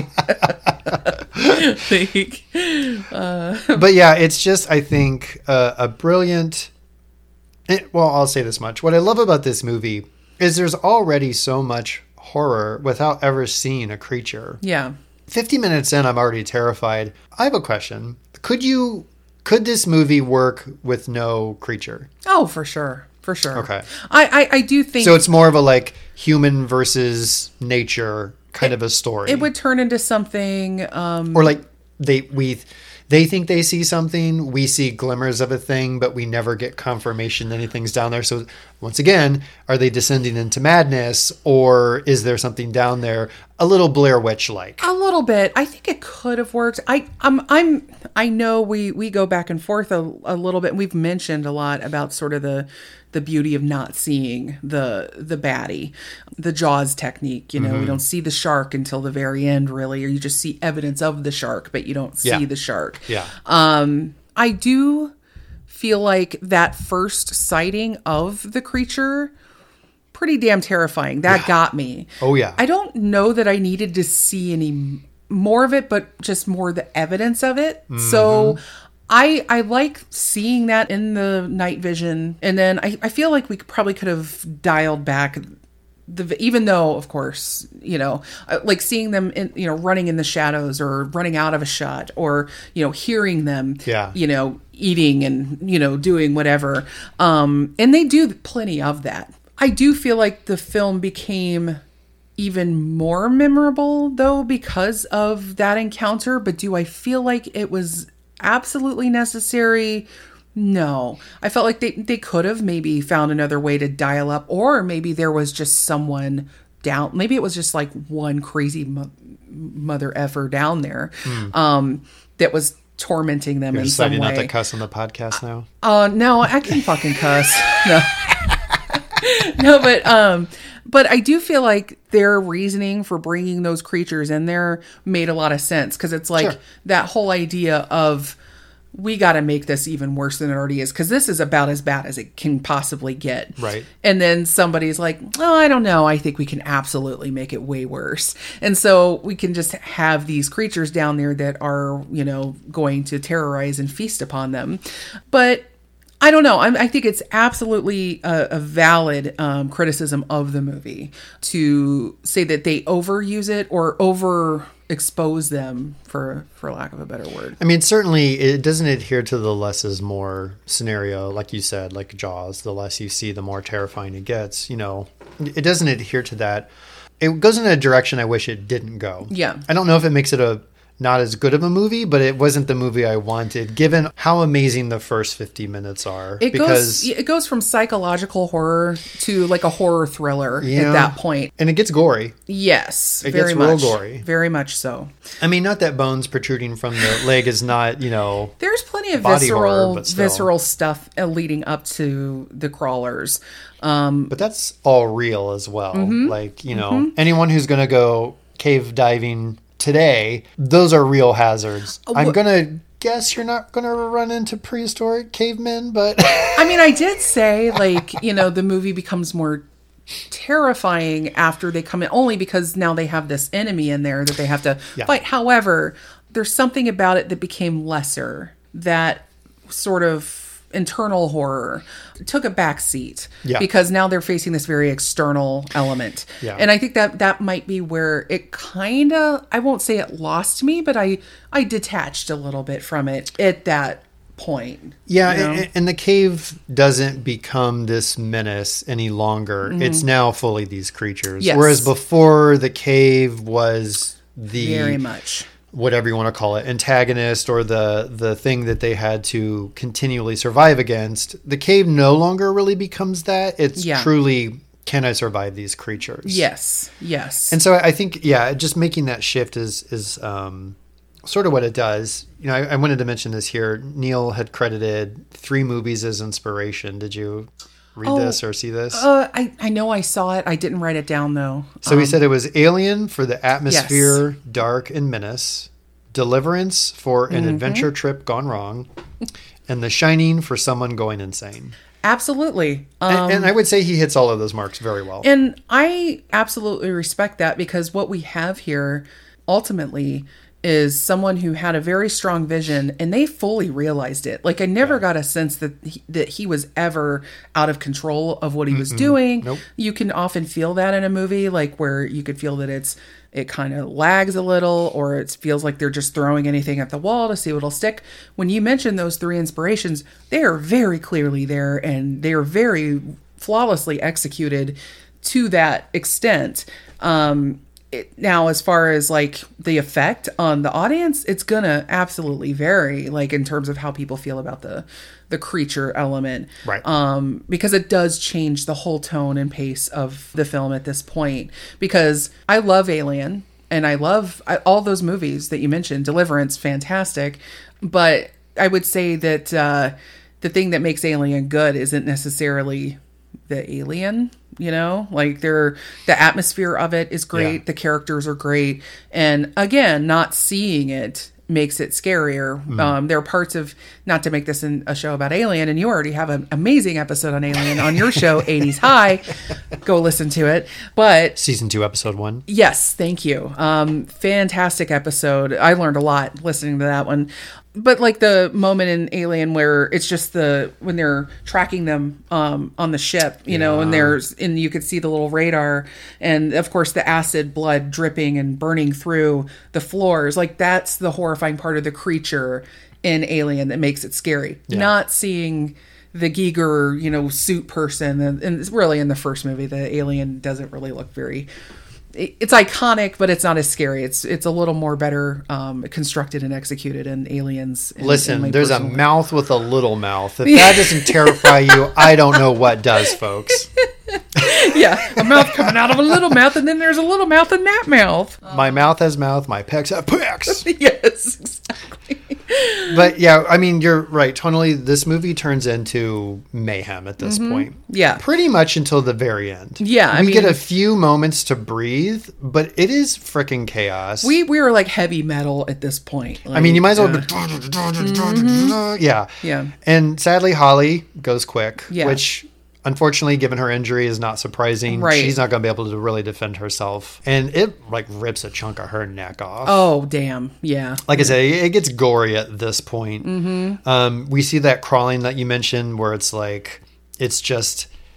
But yeah, it's just, I think, a brilliant... I'll say this much. What I love about this movie is there's already so much horror without ever seeing a creature. Yeah. 50 minutes in, I'm already terrified. I have a question. Could this movie work with no creature? Oh, for sure. For sure. Okay. I do think... So it's more of a like human versus nature kind of a story. It would turn into something... or like they think they see something, we see glimmers of a thing, but we never get confirmation anything's down there. So once again, are they descending into madness, or is there something down there a little Blair Witch-like? A little bit. I think it could have worked. I know we go back and forth a little bit. We've mentioned a lot about sort of the beauty of not seeing the baddie, the Jaws technique. We don't see the shark until the very end, really, or you just see evidence of the shark, but you don't see the shark. Yeah. I do feel like that first sighting of the creature, pretty damn terrifying. That got me. Oh, yeah. I don't know that I needed to see any more of it, but just more the evidence of it. So I like seeing that in the night vision. And then I feel like we probably could have dialed back even though, of course, like seeing them running in the shadows or running out of a shot or, hearing them, eating and, doing whatever. And they do plenty of that. I do feel like the film became even more memorable though, because of that encounter. But do I feel like it was absolutely necessary? No. I felt like they could have maybe found another way to dial up, or maybe there was just someone down. Maybe it was just like one crazy mother effer down there that was tormenting them in some way. You're deciding not to cuss on the podcast now? No, I can fucking cuss. No. No, but I do feel like their reasoning for bringing those creatures in there made a lot of sense, because it's like that whole idea of, we got to make this even worse than it already is, because this is about as bad as it can possibly get. Right. And then somebody's like, oh, I don't know. I think we can absolutely make it way worse. And so we can just have these creatures down there that are, going to terrorize and feast upon them. But I don't know. I think it's absolutely a valid criticism of the movie to say that they overuse it or expose them, for lack of a better word. I mean, certainly it doesn't adhere to the less is more scenario, like you said, like Jaws. The less you see, the more terrifying it gets. You know, it doesn't adhere to that. It goes in a direction I wish it didn't go. Yeah. I don't know if it makes it not as good of a movie, but it wasn't the movie I wanted, given how amazing the first 50 minutes are. It goes from psychological horror to like a horror thriller at that point. And it gets gory. Yes, it very gets much. real gory. Very much so. I mean, not that bones protruding from the leg is not, There's plenty of horror, visceral stuff leading up to the crawlers. But that's all real as well. Like, anyone who's going to go cave diving today, those are real hazards. I'm going to guess you're not going to run into prehistoric cavemen, but... I mean, I did say, like, the movie becomes more terrifying after they come in, only because now they have this enemy in there that they have to fight. However, there's something about it that became lesser, that sort of internal horror took a back seat because now they're facing this very external element. And I think that might be where it kind of, I won't say it lost me, but I detached a little bit from it at that point. And the cave doesn't become this menace any longer. It's now fully these creatures. Whereas before, the cave was the very much, whatever you want to call it, antagonist, or the thing that they had to continually survive against. The cave no longer really becomes that. It's truly, can I survive these creatures? Yes. And so I think, just making that shift is sort of what it does. I wanted to mention this here. Neil had credited 3 movies as inspiration. Did you read this or see this? I know I saw it. I didn't write it down, though. So he said it was Alien for the atmosphere, dark and menace, Deliverance for an adventure trip gone wrong, and The Shining for someone going insane. Absolutely. And I would say he hits all of those marks very well. And I absolutely respect that, because what we have here ultimately is someone who had a very strong vision, and they fully realized it. Like, I never got a sense that he was ever out of control of what he was doing. Nope. You can often feel that in a movie, like where you could feel that it kind of lags a little, or it feels like they're just throwing anything at the wall to see what'll stick. When you mention those 3 inspirations, they are very clearly there, and they are very flawlessly executed to that extent. Now, as far as like the effect on the audience, it's gonna absolutely vary, like in terms of how people feel about the creature element, right? Because it does change the whole tone and pace of the film at this point. Because I love Alien, and I love all those movies that you mentioned. Deliverance, fantastic, but I would say that the thing that makes Alien good isn't necessarily the alien. Like the atmosphere of it is great. The characters are great. And again, not seeing it makes it scarier. There are parts of, not to make this a show about Alien, and you already have an amazing episode on Alien on your show, 80s High. Go listen to it. But Season 2, Episode 1. Yes, thank you. Fantastic episode. I learned a lot listening to that one. But like the moment in Alien where it's just when they're tracking them on the ship, and you could see the little radar, and of course the acid blood dripping and burning through the floors. Like, that's the horrifying part of the creature in Alien that makes it scary. Not seeing the Giger, suit person, and it's really in the first movie, the alien doesn't really look very. It's iconic, but it's not as scary. It's a little more better constructed and executed in Aliens. Listen, there's a mouth with a little mouth. If that doesn't terrify you, I don't know what does, folks. A mouth coming out of a little mouth, and then there's a little mouth in that mouth. My mouth has mouth, my pecs have pecs. Yes, exactly. But yeah, I mean, you're right. Totally, this movie turns into mayhem at this point. Yeah. Pretty much until the very end. Yeah. We get a few moments to breathe, but it is freaking chaos. We were like heavy metal at this point. Like, I mean, you might as well be... Yeah. And sadly, Holly goes quick, which... Unfortunately, given her injury, is not surprising. Right. She's not going to be able to really defend herself. And it, like, rips a chunk of her neck off. Oh, damn. Yeah. Like I said, it gets gory at this point. We see that crawling that you mentioned where it's like, it's just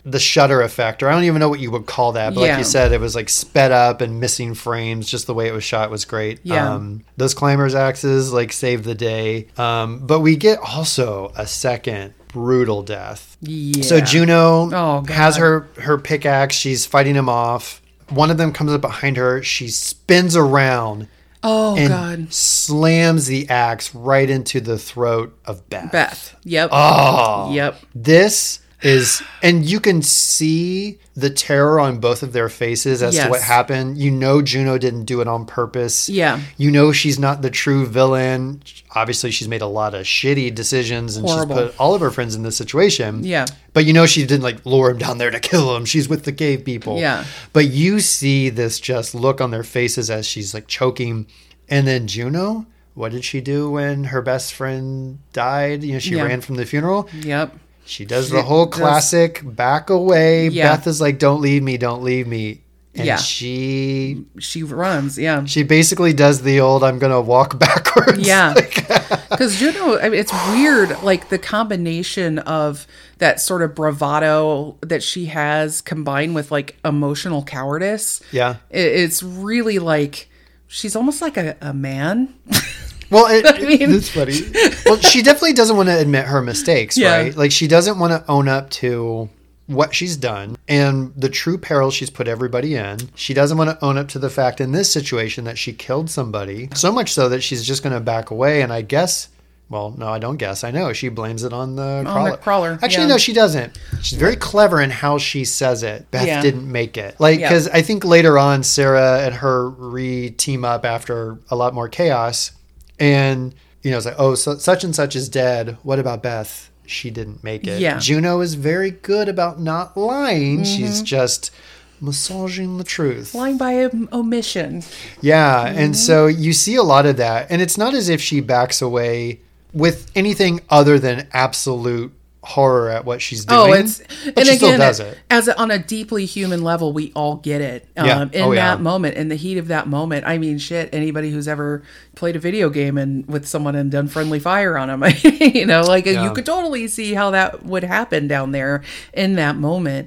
the shutter effect, or I don't even know what you would call that. But like Yeah. you said, it was like sped up and missing frames. Just the way it was shot was great. Yeah. Those climbers axes like saved the day. But we get also a second brutal death. Yeah. So Juno God. has her pickaxe. She's fighting him off. One of them comes up behind her. She spins around Oh, and God. slams the axe right into the throat of Beth. Yep. Oh. Yep. This is, and you can see the terror on both of their faces as to what Yes. happened. You know Juno didn't do it on purpose. Yeah. You know she's not the true villain. Obviously, she's made a lot of shitty decisions and Horrible. she's put all of her friends in this situation. Yeah. But you know she didn't like lure him down there to kill him. She's with the cave people. Yeah. But you see this just look on their faces as she's like choking. And then Juno, what did she do when her best friend died? You know, she Yeah. ran from the funeral. Yep. She does the whole classic back away. Yeah. Beth is like, don't leave me, don't leave me. And Yeah. she runs. Yeah. basically does the old, I'm going to walk backwards. Yeah. Because Juno, I mean, it's weird, like the combination of that sort of bravado that she has combined with like emotional cowardice. Yeah. It's really like, she's almost like a man. Well, mean- it's funny. Well, she definitely doesn't want to admit her mistakes, Yeah. right? Like she doesn't want to own up to what she's done and the true peril she's put everybody in. She doesn't want to own up to the fact in this situation that she killed somebody. So much so that she's just going to back away. And I guess, well, no, I don't guess. I know she blames it on the crawler. the crawler, Actually, yeah. no, she doesn't. She's very clever in how she says it. Beth Yeah. didn't make it. Like, Yeah. because I think later on, Sarah and her re-team up after a lot more chaos. And, you know, it's like, oh, so such and such is dead. What about Beth? She didn't make it. Yeah. Juno is very good about not lying. She's just massaging the truth. Lying by omission. Yeah. And so you see a lot of that. And it's not as if she backs away with anything other than absolute horror at what she's doing. Oh, it's but and she again, still does it. on a deeply human level, we all get it. Yeah. In Oh, yeah. that moment, in the heat of that moment. I mean, shit. Anybody who's ever played a video game and with someone and done friendly fire on them, you know, like Yeah. you could totally see how that would happen down there in that moment.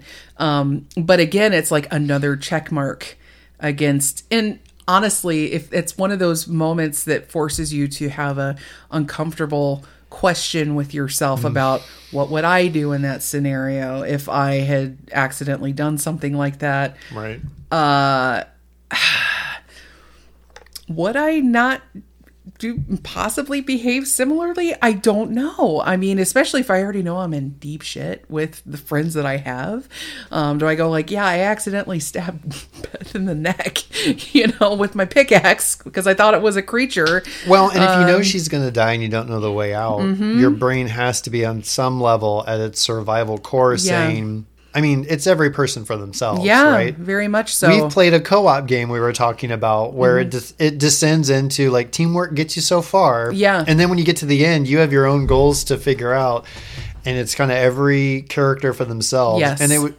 But again, it's like another check mark against. And honestly, if it's one of those moments that forces you to have a uncomfortable question with yourself about what would I do in that scenario if I had accidentally done something like that. Right. Would I not possibly behave similarly? I don't know. I mean, especially if I already know I'm in deep shit with the friends that I have. Do I go like, yeah, I accidentally stabbed Beth in the neck, you know, with my pickaxe because I thought it was a creature. Well, and if you know she's going to die and you don't know the way out, your brain has to be on some level at its survival core Yeah. saying, I mean, it's every person for themselves, Yeah, right? very much so. We've played a co-op game we were talking about where it descends into like teamwork gets you so far. Yeah. And then when you get to the end, you have your own goals to figure out. And it's kind of every character for themselves. Yes. And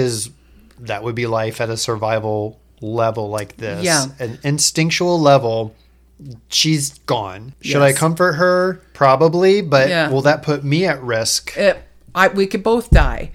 that would be life at a survival level like this. Yeah. An instinctual level. She's gone. Should I Yes. comfort her? Probably. But Yeah. will that put me at risk? We could both die.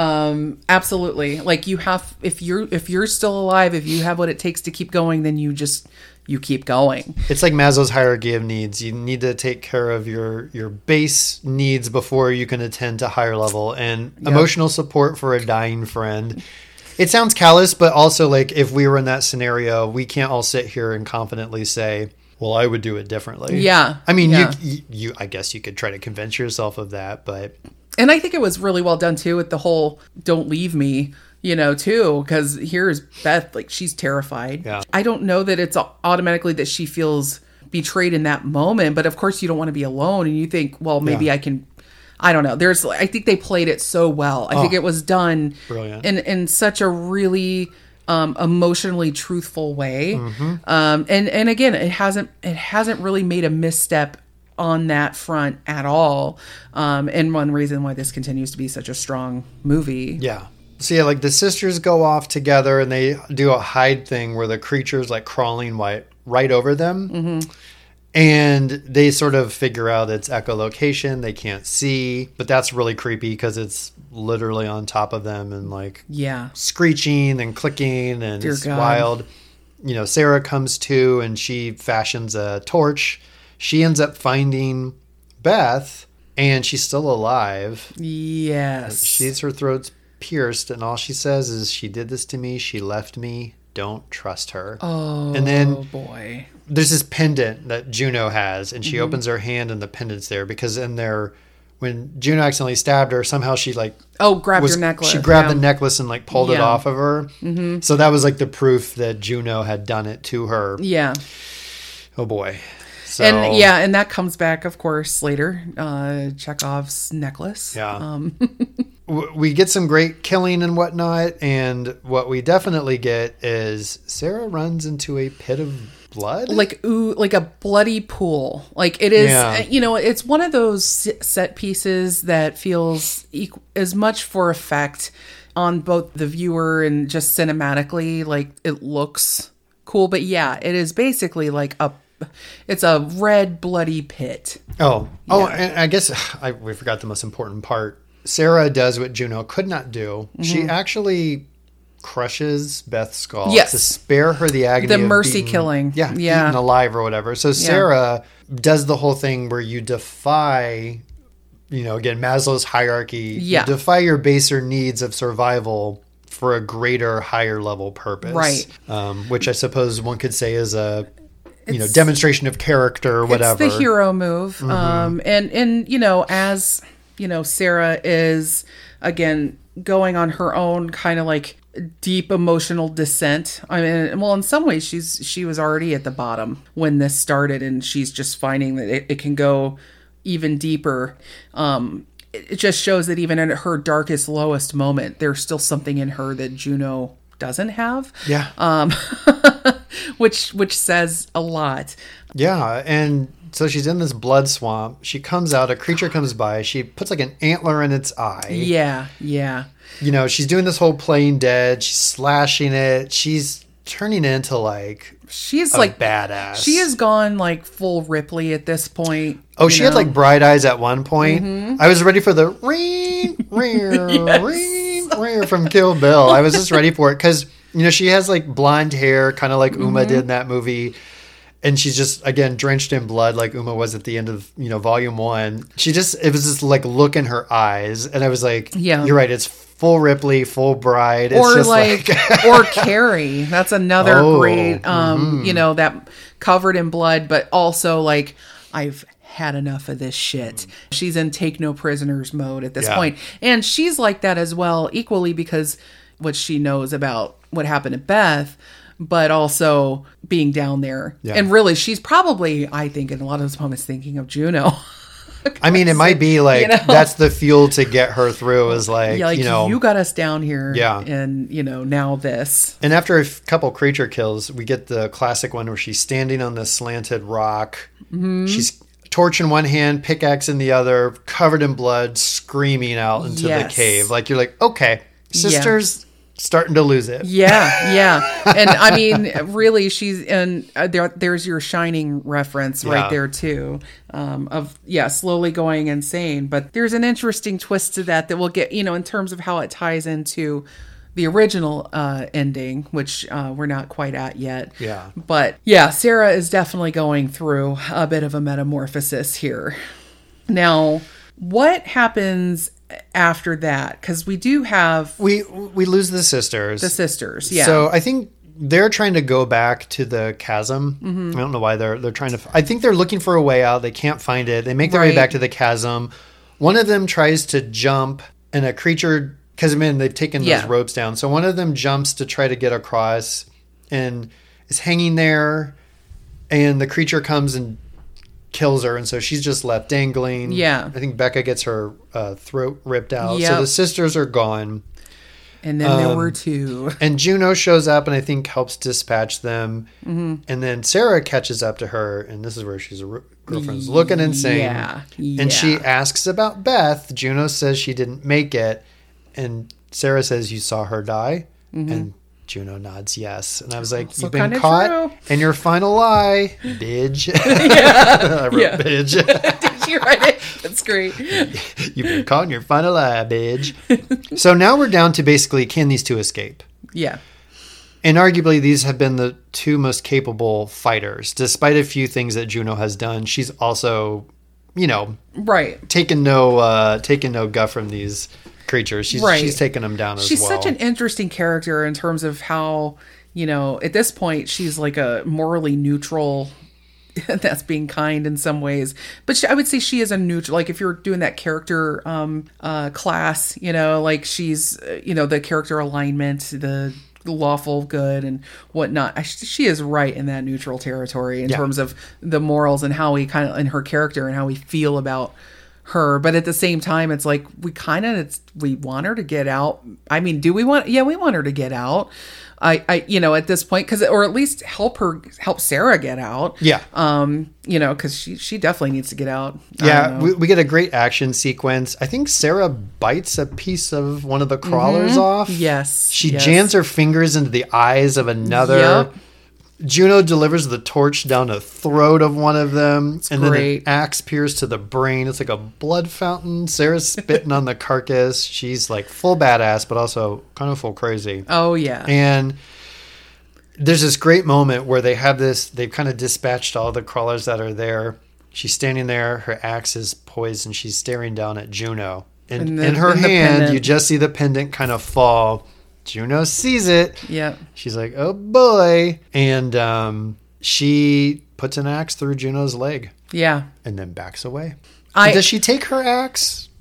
Absolutely. Like you have, if you're still alive, if you have what it takes to keep going, then you keep going. It's like Maslow's hierarchy of needs. You need to take care of your base needs before you can attend to higher level and emotional support for a dying friend. It sounds callous, but also like if we were in that scenario, we can't all sit here and confidently say, well, I would do it differently. Yeah. I mean, Yeah. you I guess you could try to convince yourself of that, but And I think it was really well done too with the whole "don't leave me," you know, too, because here's Beth, like she's terrified. Yeah. I don't know that it's automatically that she feels betrayed in that moment, but of course you don't want to be alone, and you think, well, maybe Yeah. I can. I don't know. I think they played it so well. I think it was done Brilliant. in such a really emotionally truthful way. And again, it hasn't really made a misstep on that front at all. And one reason why this continues to be such a strong movie. yeah. So yeah, like the sisters go off together and they do a hide thing where the creature's like crawling right over them. And they sort of figure out its echolocation. They can't see, but that's really creepy because it's literally on top of them and like screeching and clicking, and it's wild. You know, Sarah comes to and she fashions a torch. She ends up finding Beth, and she's still alive. Yes. She's her throat's pierced, and all she says is, "She did this to me. She left me. Don't trust her." Oh, and then boy. There's this pendant that Juno has, and she opens her hand and the pendant's there because in there, when Juno accidentally stabbed her, somehow she like grabbed her necklace. She grabbed the necklace and like pulled it off of her. Mm-hmm. So that was like the proof that Juno had done it to her. Yeah. Oh boy. So, and that comes back, of course, later. Chekhov's necklace. Yeah. We get some great killing and whatnot, and what we definitely get is Sarah runs into a pit of blood, like a bloody pool. Like it is, you know, it's one of those set pieces that feels as much for effect on both the viewer and just cinematically, like it looks cool. But yeah, it is basically like it's a red bloody pit. And I guess we forgot the most important part. Sarah does what Juno could not do. Mm-hmm. She actually crushes Beth's skull to spare her the agony of mercy killing. Eaten alive or whatever. So Sarah does the whole thing where you defy, you know, again, Maslow's hierarchy. You defy your baser needs of survival for a greater, higher level purpose. Right. Which I suppose one could say is a demonstration of character or whatever. It's the hero move. Mm-hmm. And you know, as you know, Sarah is again going on her own kind of like deep emotional descent. I mean, well, in some ways she was already at the bottom when this started, and she's just finding that it can go even deeper. It just shows that even at her darkest, lowest moment, there's still something in her that Juno doesn't have. Yeah. Which says a lot. Yeah, and so she's in this blood swamp. She comes out, a creature comes by. She puts like an antler in its eye. Yeah. You know, she's doing this whole playing dead. She's slashing it. She's turning into like she's like badass. She has gone like full Ripley at this point. Oh, she had like bright eyes at one point. Mm-hmm. I was ready for the ring from Kill Bill. I was just ready for it because, you know, she has like blonde hair, kind of like Uma did in that movie. And she's just, again, drenched in blood like Uma was at the end of, you know, volume 1. It was just like look in her eyes. And I was like, you're right. It's full Ripley, full Bride. It's or just like or Carrie. That's another great, you know, that covered in blood, but also like, I've had enough of this shit. She's in take no prisoners mode at this point. And she's like that as well, equally because what she knows about what happened to Beth, but also being down there. Yeah. And really, she's probably, I think, in a lot of those moments thinking of Juno. I mean, it might be like, you know, that's the fuel to get her through is like, you know. You got us down here. Yeah. And, you know, now this. And after a couple creature kills, we get the classic one where she's standing on this slanted rock. Mm-hmm. She's torch in one hand, pickaxe in the other, covered in blood, screaming out into the cave. Like, you're like, okay, sisters... starting to lose it. Yeah. And I mean, really, she's in there's your Shining reference right there too, of slowly going insane. But there's an interesting twist to that we'll get, you know, in terms of how it ties into the original ending, which we're not quite at yet. Yeah. But yeah, Sarah is definitely going through a bit of a metamorphosis here. Now, what happens after that? Because we do have... We lose the sisters. Yeah. So I think they're trying to go back to the chasm. Mm-hmm. I don't know why they're trying to... I think they're looking for a way out. They can't find it. They make their way back to the chasm. One of them tries to jump, and a creature... Because, I mean, they've taken those ropes down. So one of them jumps to try to get across and is hanging there, and the creature comes and kills her, and so she's just left dangling. Yeah. I think Becca gets her throat ripped out. Yep. So the sisters are gone. And then there were two. And Juno shows up and I think helps dispatch them. Mm-hmm. And then Sarah catches up to her, and this is where she's girlfriend's looking insane. Yeah. And she asks about Beth. Juno says she didn't make it. And Sarah says, you saw her die? Mm-hmm. And Juno nods yes. And I was like, Also you've been kinda caught true. in your final lie, bitch. I wrote bitch. Did you write it? That's great. You've been caught in your final lie, bitch. So now we're down to basically, can these two escape? Yeah. And arguably, these have been the two most capable fighters. Despite a few things that Juno has done, she's also, Right. taken no guff from these creatures. She's taken them down as well. She's such an interesting character in terms of how, at this point, she's like a morally neutral. That's being kind in some ways, but I would say she is a neutral. Like if you're doing that character class, like she's the character alignment, the lawful good and whatnot. She is right in that neutral territory in terms of the morals and how we and her character and how we feel about her. But at the same time, it's like we want her to get out. I mean, do we want? Yeah, we want her to get out. I at this point, or at least help Sarah get out. Yeah. Because she definitely needs to get out. Yeah. We get a great action sequence. I think Sarah bites a piece of one of the crawlers off. Yes. She jams her fingers into the eyes of another. Yep. Juno delivers the torch down the throat of one of them, and then an axe pierces to the brain. It's like a blood fountain. Sarah's spitting on the carcass. She's like full badass, but also kind of full crazy. Oh, yeah. And there's this great moment where they've kind of dispatched all the crawlers that are there. She's standing there. Her axe is poised, and she's staring down at Juno. And in her hand, you just see the pendant kind of fall. Juno sees it. Yeah. She's like, oh boy. And she puts an axe through Juno's leg. Yeah. And then backs away. Does she take her axe?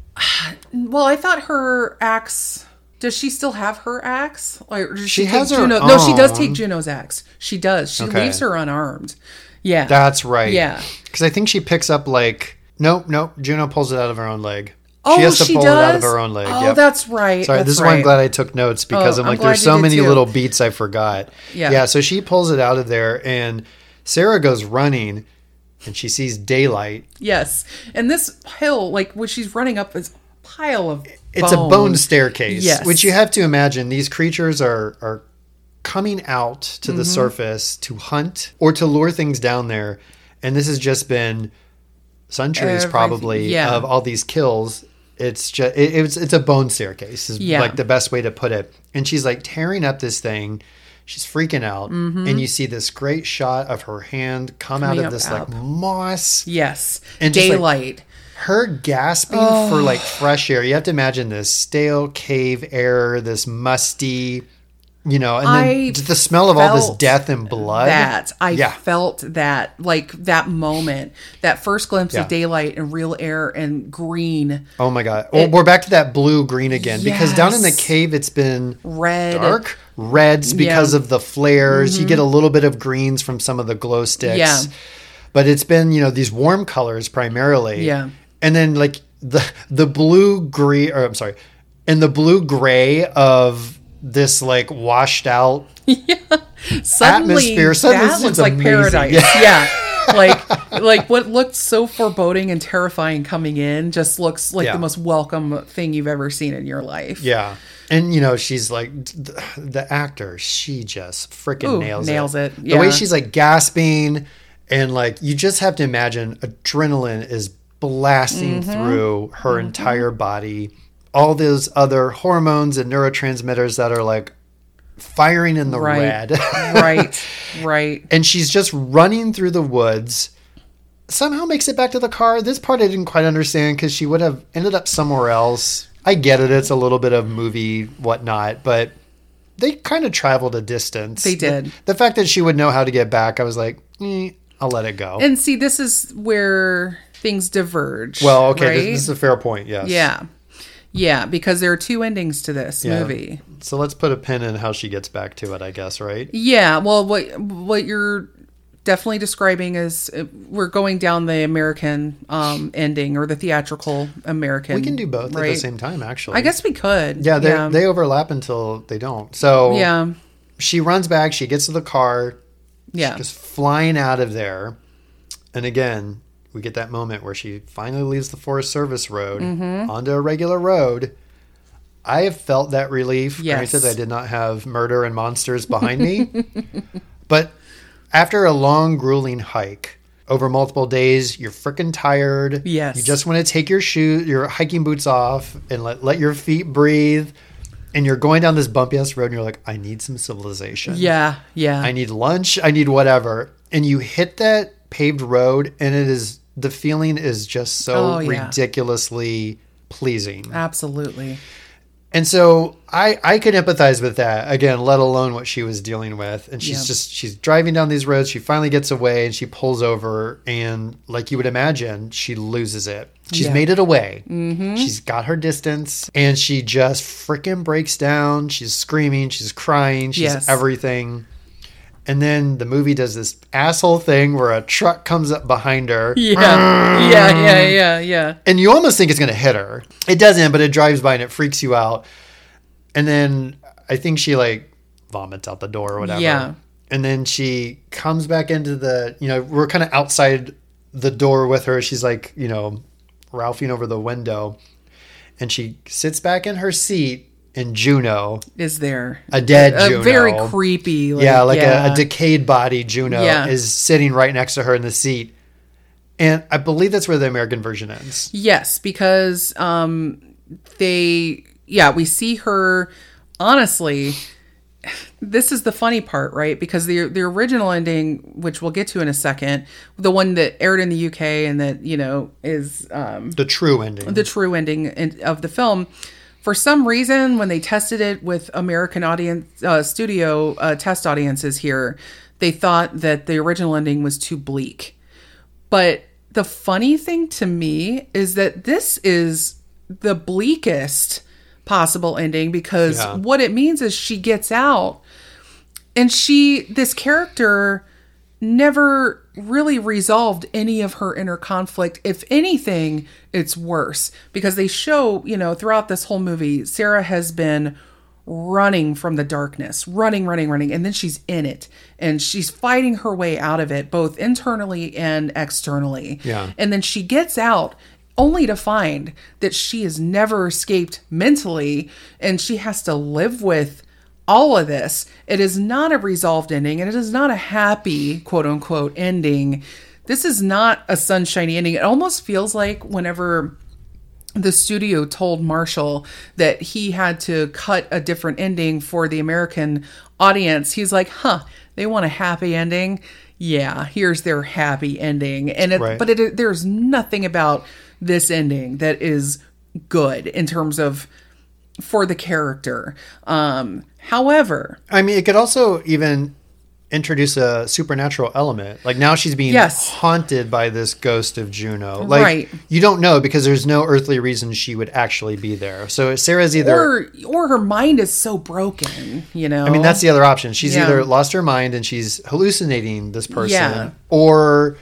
Well, I thought her axe... Does she still have her axe? Or does she has her own. No, she does take Juno's axe. She does. She leaves her unarmed. Yeah. That's right. Yeah. Because I think she picks up Nope. Juno pulls it out of her own leg. Oh, she has to pull it out of her own leg. Oh, that's right. Sorry, this is why I'm glad I took notes, because I'm like, there's so many little beats I forgot. Yeah, so she pulls it out of there, and Sarah goes running, and she sees daylight. Yes. And this hill, like when she's running up this pile of It's a bone staircase, yes. Which you have to imagine. These creatures are coming out to the surface to hunt or to lure things down there. And this has just been centuries probably of all these kills. It's just it's a bone staircase is like the best way to put it. And she's like tearing up this thing. She's freaking out, and you see this great shot of her hand come out of this like moss. Yes, and daylight. Her gasping for like fresh air. You have to imagine this stale cave air, this musty, and then the smell of all this death and blood. I felt that, like that moment, that first glimpse of daylight and real air and green. Oh my God. We're back to that blue-green again, because down in the cave, it's been dark reds because of the flares. You get a little bit of greens from some of the glow sticks. Yeah. But it's been, these warm colors primarily. Yeah. And then like the blue-green, or I'm sorry, and the blue-gray of this like washed out atmosphere. Suddenly that looks like amazing. Paradise. Yeah. like what looked so foreboding and terrifying coming in just looks like the most welcome thing you've ever seen in your life. Yeah. And she's like the actor, she just freaking nails it. Yeah. The way she's like gasping, and like you just have to imagine adrenaline is blasting through her entire body. All those other hormones and neurotransmitters that are like firing in the red. Right. And she's just running through the woods. Somehow makes it back to the car. This part I didn't quite understand, because she would have ended up somewhere else. I get it. It's a little bit of movie whatnot, but they kind of traveled a distance. They did. The fact that she would know how to get back, I was like, I'll let it go. And see, this is where things diverge. Well, okay. Right? This is a fair point. Yes. Yeah, because there are two endings to this movie. So let's put a pin in how she gets back to it, I guess, right? Yeah, well, what you're definitely describing is we're going down the American ending, or the theatrical American. We can do both at the same time, actually. I guess we could. Yeah, they overlap until they don't. So she runs back, she gets to the car, she goes flying out of there. And again, we get that moment where she finally leaves the Forest Service road onto a regular road. I have felt that relief. Yes. Granted, I did not have murder and monsters behind me. But after a long, grueling hike over multiple days, you're freaking tired. Yes. You just want to take your hiking boots off and let your feet breathe. And you're going down this bumpy ass road and you're like, I need some civilization. Yeah. Yeah. I need lunch. I need whatever. And you hit that paved road and the feeling is just so ridiculously pleasing. Absolutely. And so I could empathize with that, again, let alone what she was dealing with. And she's driving down these roads. She finally gets away and she pulls over. And like you would imagine, she loses it. She's made it away. Mm-hmm. She's got her distance and she just freaking breaks down. She's screaming. She's crying. She's everything. And then the movie does this asshole thing where a truck comes up behind her. Yeah. And you almost think it's going to hit her. It doesn't, but it drives by and it freaks you out. And then I think she like vomits out the door or whatever. Yeah. And then she comes back into we're kind of outside the door with her. She's like, Ralphing over the window. And she sits back in her seat. And Juno is there. A dead Juno. Very creepy. A decayed body Juno is sitting right next to her in the seat. And I believe that's where the American version ends. Yes, because we see her, honestly, this is the funny part, right? Because the original ending, which we'll get to in a second, the one that aired in the UK and that, is... the true ending. The true ending of the film... For some reason, when they tested it with American studio test audiences here, they thought that the original ending was too bleak. But the funny thing to me is that this is the bleakest possible ending because what it means is she gets out and this character never really resolved any of her inner conflict. If anything, it's worse because they show, throughout this whole movie, Sarah has been running from the darkness, running. And then she's in it and she's fighting her way out of it, both internally and externally. Yeah. And then she gets out only to find that she has never escaped mentally and she has to live with all of this. It is not a resolved ending and it is not a happy, quote unquote, ending. This is not a sunshiny ending. It almost feels like whenever the studio told Marshall that he had to cut a different ending for the American audience, he's like, they want a happy ending? Yeah, here's their happy ending. And there's nothing about this ending that is good in terms of for the character. However, I mean, it could also even introduce a supernatural element. Like now she's being haunted by this ghost of Juno. Like you don't know because there's no earthly reason she would actually be there. So Sarah's either or her mind is so broken, I mean, that's the other option. She's either lost her mind and she's hallucinating this person or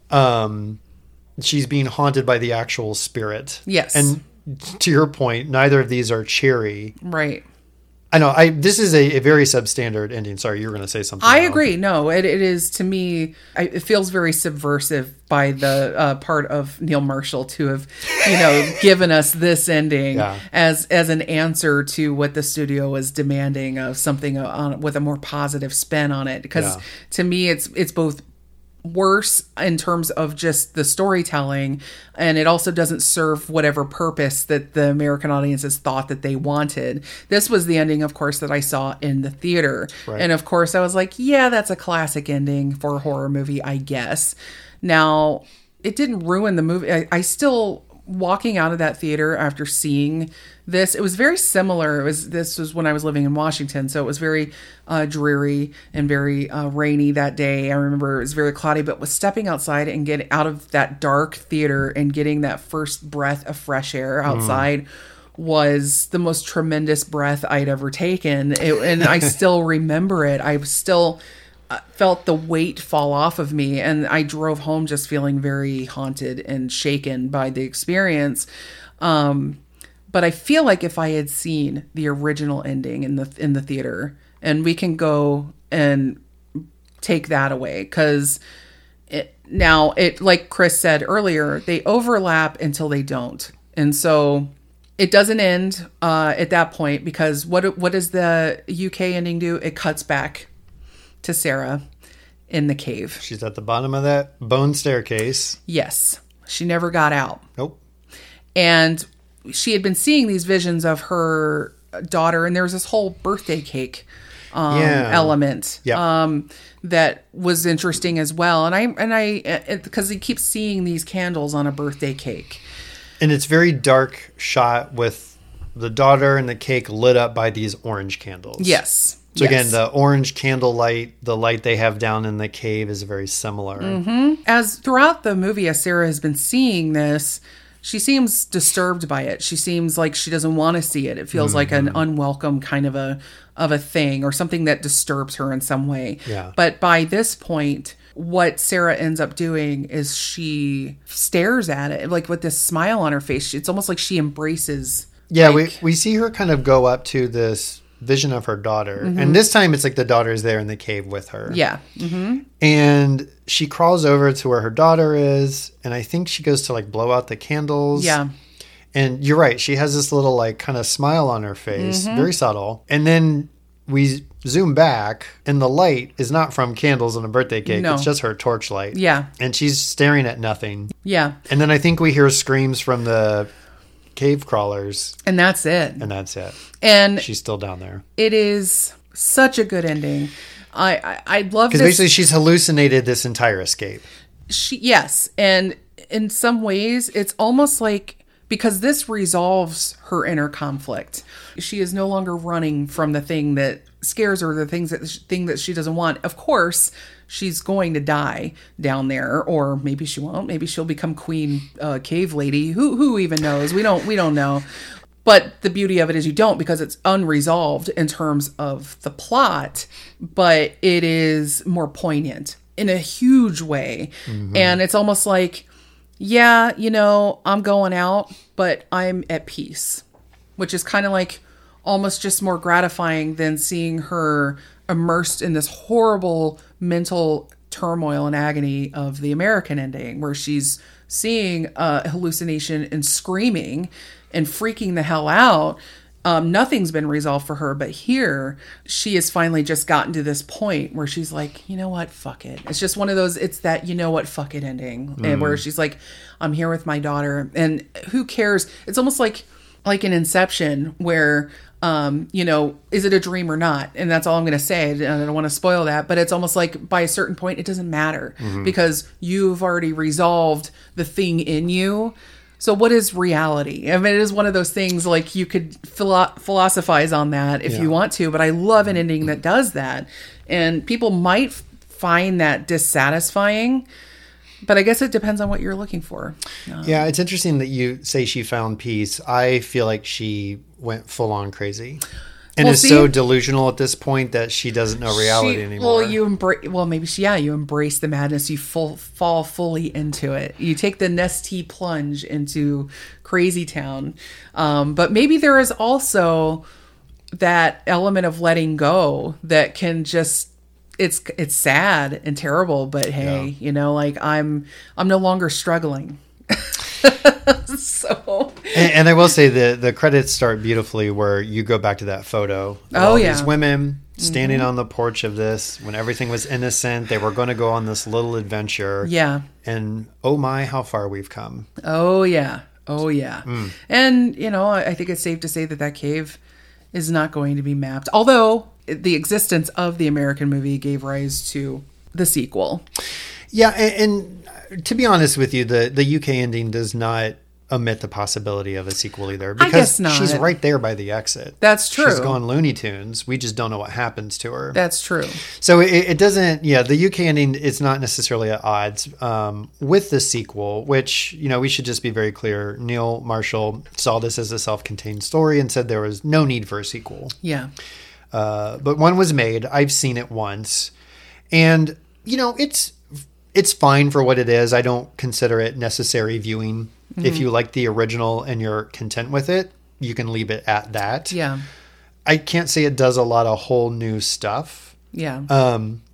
she's being haunted by the actual spirit. Yes. And to your point, neither of these are cheery. Right. I know. This is a very substandard ending. Sorry, you were going to say something. I agree. No, it is to me. It feels very subversive by the part of Neil Marshall to have, given us this ending as an answer to what the studio was demanding of something with a more positive spin on it. Because to me, it's both worse in terms of just the storytelling, and it also doesn't serve whatever purpose that the American audiences thought that they wanted. This was the ending, of course, that I saw in the theater. Right. And of course I was like, yeah, that's a classic ending for a horror movie, I guess. Now, it didn't ruin the movie. I still, walking out of that theater after seeing this, it was very similar. This was when I was living in Washington, so it was very dreary and very rainy that day. I remember it was very cloudy, but was stepping outside and getting out of that dark theater and getting that first breath of fresh air outside was the most tremendous breath I'd ever taken. And I still remember it. I still felt the weight fall off of me, and I drove home just feeling very haunted and shaken by the experience. But I feel like if I had seen the original ending in the theater, and we can go and take that away, because now, like Chris said earlier, they overlap until they don't. And so It doesn't end at that point because what does the UK ending do? It cuts back to Sarah in the cave. She's at the bottom of that bone staircase. Yes. She never got out. Nope. And she had been seeing these visions of her daughter, and there was this whole birthday cake element that was interesting as well. And I because he keeps seeing these candles on a birthday cake. And it's very dark shot with the daughter and the cake lit up by these orange candles. Yes. So again, the orange candle light, the light they have down in the cave is very similar. Mm-hmm. As throughout the movie, as Sarah has been seeing this, she seems disturbed by it. She seems like she doesn't want to see it. It feels like an unwelcome kind of a thing or something that disturbs her in some way. Yeah. But by this point, what Sarah ends up doing is she stares at it like with this smile on her face. It's almost like she embraces. Yeah, we see her kind of go up to this vision of her daughter. And this time it's like the daughter is there in the cave with her. Yeah. Mm-hmm. And she crawls over to where her daughter is. And I think she goes to like blow out the candles. Yeah. And you're right. She has this little like kind of smile on her face. Very subtle. And then we zoom back and the light is not from candles on a birthday cake. No. It's just her torchlight. Yeah. And she's staring at nothing. Yeah. And then I think we hear screams from the cave crawlers. And that's it. And that's it. And she's still down there. It is such a good ending. I love this. Because basically she's hallucinated this entire escape. Yes. And in some ways, it's almost like because this resolves her inner conflict. She is no longer running from the thing that scares her, the thing that she doesn't want. Of course, she's going to die down there, or maybe she won't. Maybe she'll become Queen Cave Lady. Who even knows? We don't know. But the beauty of it is you don't, because it's unresolved in terms of the plot, but it is more poignant in a huge way. And it's almost like, yeah, I'm going out, but I'm at peace, which is kind of like almost just more gratifying than seeing her immersed in this horrible mental turmoil and agony of the American ending, where she's seeing a hallucination and screaming and freaking the hell out. Nothing's been resolved for her, but here she has finally just gotten to this point where she's like, you know what, fuck it. It's just one of those, it's that, you know what, fuck it ending. And where she's like, I'm here with my daughter and who cares? It's almost like an Inception where, is it a dream or not? And that's all I'm going to say. I don't want to spoil that, but it's almost like by a certain point, it doesn't matter because you've already resolved the thing in you. So what is reality? I mean, it is one of those things like you could philosophize on that if you want to, but I love an ending that does that. And people might find that dissatisfying, but I guess it depends on what you're looking for. Yeah, it's interesting that you say she found peace. I feel like she went full on crazy. And is so delusional at this point that she doesn't know reality anymore. Well, you embrace the madness. You fall fully into it. You take the Nestea plunge into crazy town. But maybe there is also that element of letting go that can just, it's sad and terrible, but hey, I'm no longer struggling. And I will say the credits start beautifully where you go back to that photo. These women standing on the porch of this when everything was innocent. They were going to go on this little adventure. Yeah. And oh my, how far we've come. Oh yeah. And I think it's safe to say that cave is not going to be mapped. Although the existence of the American movie gave rise to the sequel. Yeah, and to be honest with you, the UK ending does not omit the possibility of a sequel either. Because I guess not. She's right there by the exit. That's true. She's gone Looney Tunes. We just don't know what happens to her. That's true. So it doesn't, the UK ending is not necessarily at odds with the sequel, which, we should just be very clear. Neil Marshall saw this as a self-contained story and said there was no need for a sequel. Yeah. But one was made. I've seen it once. And, it's fine for what it is. I don't consider it necessary viewing. Mm-hmm. If you like the original and you're content with it, you can leave it at that. Yeah. I can't say it does a lot of whole new stuff. Yeah. But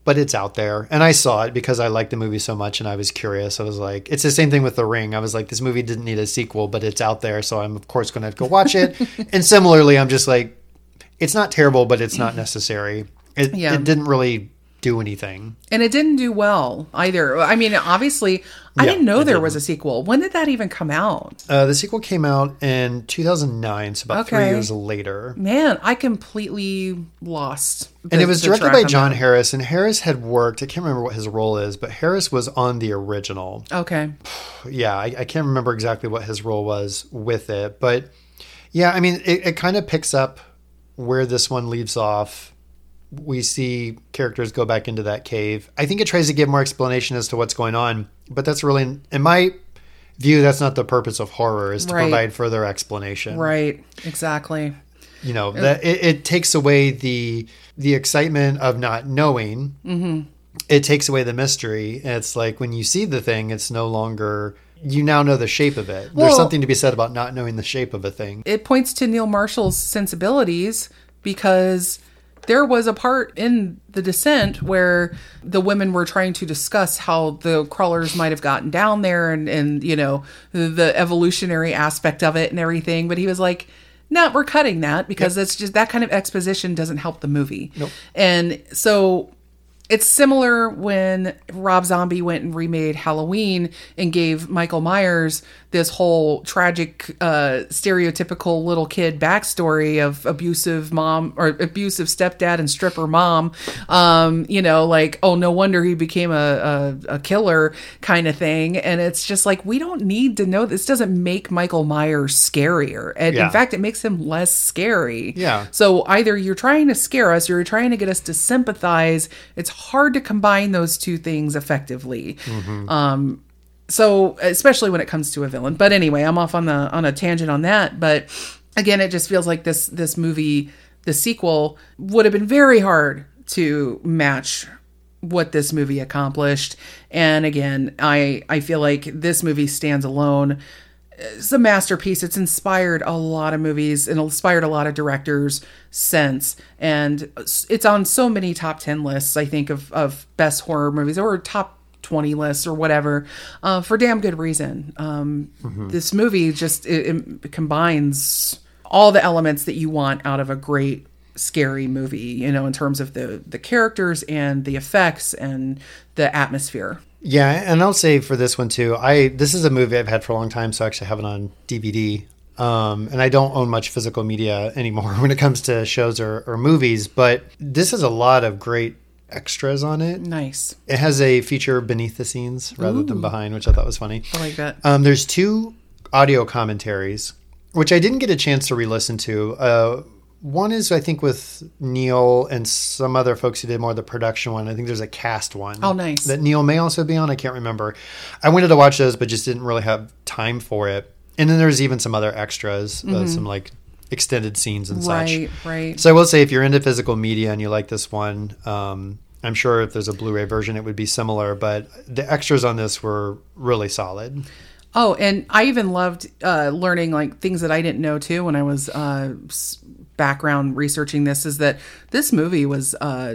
but it's out there. And I saw it because I liked the movie so much and I was curious. I was like, it's the same thing with The Ring. I was like, this movie didn't need a sequel, but it's out there. So I'm, of course, going to go watch it. And similarly, I'm just like, it's not terrible, but it's not necessary. It didn't really do anything. And it didn't do well either. I mean, obviously, I didn't know there was a sequel. When did that even come out? The sequel came out in 2009, so about 3 years later. Man, I completely lost. And it was directed by John Harris, and Harris had worked, I can't remember what his role is, but Harris was on the original. Okay. Yeah, I can't remember exactly what his role was with it, but yeah, I mean, it kind of picks up where this one leaves off. We see characters go back into that cave. I think it tries to give more explanation as to what's going on, but that's really, in my view, that's not the purpose of horror, is to provide further explanation. Right, exactly. You know, that it takes away the excitement of not knowing. Mm-hmm. It takes away the mystery. It's like when you see the thing, it's no longer, you now know the shape of it. There's something to be said about not knowing the shape of a thing. It points to Neil Marshall's sensibilities, because there was a part in The Descent where the women were trying to discuss how the crawlers might have gotten down there and you know, the evolutionary aspect of it and everything. But he was like, no, we're cutting that, because that's just, that kind of exposition doesn't help the movie. Nope. And so it's similar when Rob Zombie went and remade Halloween and gave Michael Myers this whole tragic, stereotypical little kid backstory of abusive mom or abusive stepdad and stripper mom. You know, like, oh, no wonder he became a killer kind of thing. And it's just like, we don't need to know. This doesn't make Michael Myers scarier. And in fact, it makes him less scary. Yeah. So either you're trying to scare us or you're trying to get us to sympathize. It's hard to combine those two things effectively. Mm-hmm. So especially when it comes to a villain. But anyway, I'm off on a tangent on that. But again, it just feels like this movie, the sequel, would have been very hard to match what this movie accomplished. And again, I feel like this movie stands alone. It's a masterpiece. It's inspired a lot of movies and inspired a lot of directors since. And it's on so many top 10 lists, I think, of best horror movies, or top 20 lists or whatever, for damn good reason. This movie just it combines all the elements that you want out of a great scary movie, you know, in terms of the characters and the effects and the atmosphere. Yeah, and I'll say for this one too, this is a movie I've had for a long time, so I actually have it on DVD. And I don't own much physical media anymore when it comes to shows or movies, but this has a lot of great extras on it. Nice. It has a feature beneath the scenes rather than behind, which I thought was funny. I like that. There's 2 audio commentaries, which I didn't get a chance to re-listen to. One is, I think, with Neil and some other folks who did more of the production one. I think there's a cast one. Oh, nice. That Neil may also be on. I can't remember. I wanted to watch those, but just didn't really have time for it. And then there's even some other extras, some like extended scenes and such. Right. So I will say, if you're into physical media and you like this one, I'm sure if there's a Blu-ray version, it would be similar. But the extras on this were really solid. Oh, and I even loved learning like things that I didn't know too when I was background researching this, is that this movie was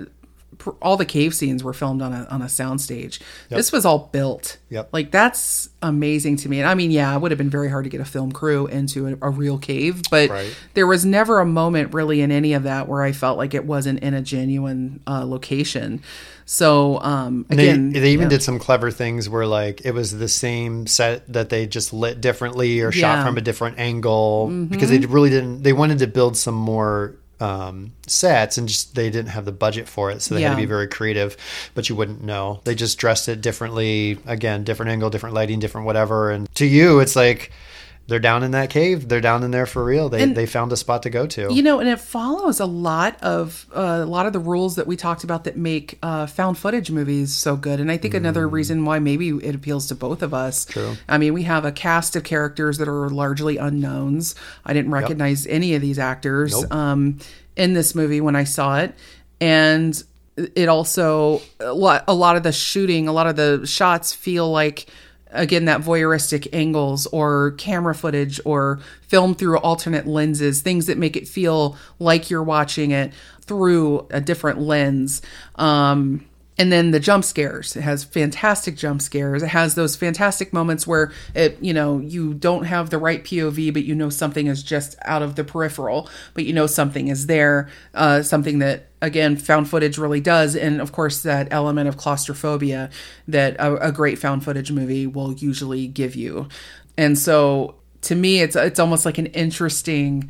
all the cave scenes were filmed on a soundstage. Yep. This was all built. Yep. Like, that's amazing to me. And I mean, yeah, it would have been very hard to get a film crew into a real cave, but there was never a moment really in any of that where I felt like it wasn't in a genuine location. So again, they even did some clever things where like it was the same set that they just lit differently or shot from a different angle, because they wanted to build some more sets, and just they didn't have the budget for it, so they had to be very creative. But you wouldn't know. They just dressed it differently. Again, different angle, different lighting, different whatever. And to you, it's like they're down in that cave. They're down in there for real. They found a spot to go to. You know, and it follows a lot of the rules that we talked about that make found footage movies so good. And I think another reason why maybe it appeals to both of us. True. I mean, we have a cast of characters that are largely unknowns. I didn't recognize any of these actors in this movie when I saw it. And it also, a lot of the shooting, a lot of the shots feel like, again, that voyeuristic angles or camera footage or film through alternate lenses, things that make it feel like you're watching it through a different lens. And then the jump scares. It has fantastic jump scares. It has those fantastic moments where you don't have the right POV, but you know something is just out of the peripheral, but you know something is there. Something that, again, found footage really does. And of course, that element of claustrophobia that a great found footage movie will usually give you. And so to me, it's almost like an interesting,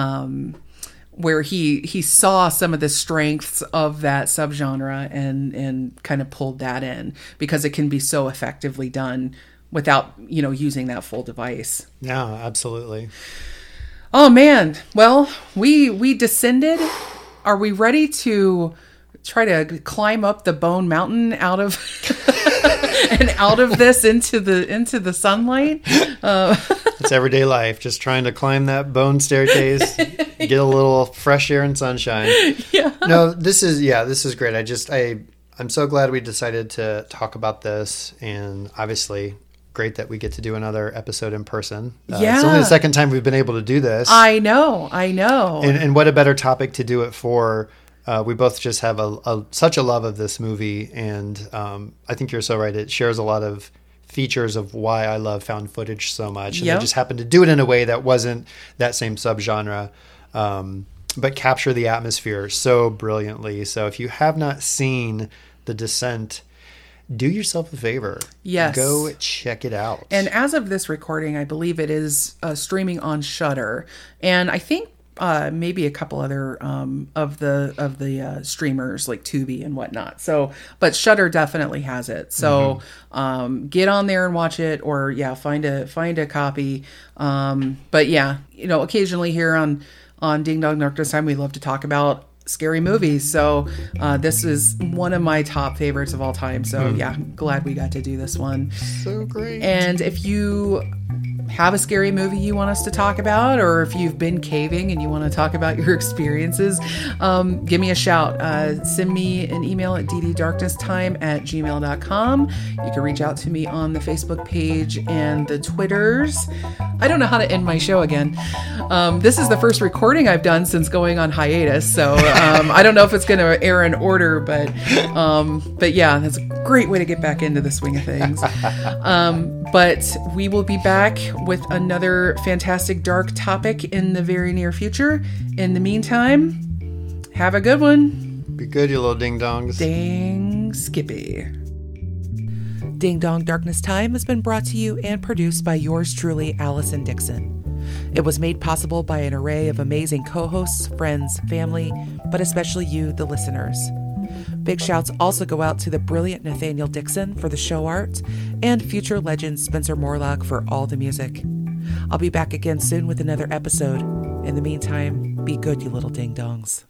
where he saw some of the strengths of that subgenre and kind of pulled that in, because it can be so effectively done without, using that full device. Yeah, absolutely. Oh man. Well, we descended. Are we ready to try to climb up the Bone Mountain out of and out of this into the sunlight? It's everyday life, just trying to climb that bone staircase, get a little fresh air and sunshine. Yeah. No, this is great. I'm so glad we decided to talk about this, and obviously great that we get to do another episode in person. It's only the second time we've been able to do this. I know. And what a better topic to do it for. We both just have such a love of this movie, and I think you're so right. It shares a lot of features of why I love found footage so much. And they just happened to do it in a way that wasn't that same subgenre, but capture the atmosphere so brilliantly. So if you have not seen The Descent, do yourself a favor. Yes. Go check it out. And as of this recording, I believe it is streaming on Shudder. And I think maybe a couple other of the streamers like Tubi and whatnot. So, but Shudder definitely has it. So get on there and watch it, or find a copy. But occasionally here on Ding Dong Darkness Time, we love to talk about scary movies. So this is one of my top favorites of all time. So glad we got to do this one. So great. And if you have a scary movie you want us to talk about, or if you've been caving and you want to talk about your experiences, give me a shout. Send me an email at dddarknesstime@gmail.com. You can reach out to me on the Facebook page and the Twitters. I don't know how to end my show again. This is the first recording I've done since going on hiatus, so I don't know if it's going to air in order, but yeah, that's a great way to get back into the swing of things. But we will be back with another fantastic dark topic in the very near future. In the meantime, have a good one. Be good, you little ding-dongs. Dang Skippy. Ding Dong Darkness Time has been brought to you and produced by yours truly, Allison Dixon. It was made possible by an array of amazing co-hosts, friends, family, but especially you, the listeners. Big shouts also go out to the brilliant Nathaniel Dixon for the show art, and future legend Spencer Morlock for all the music. I'll be back again soon with another episode. In the meantime, be good, you little ding-dongs.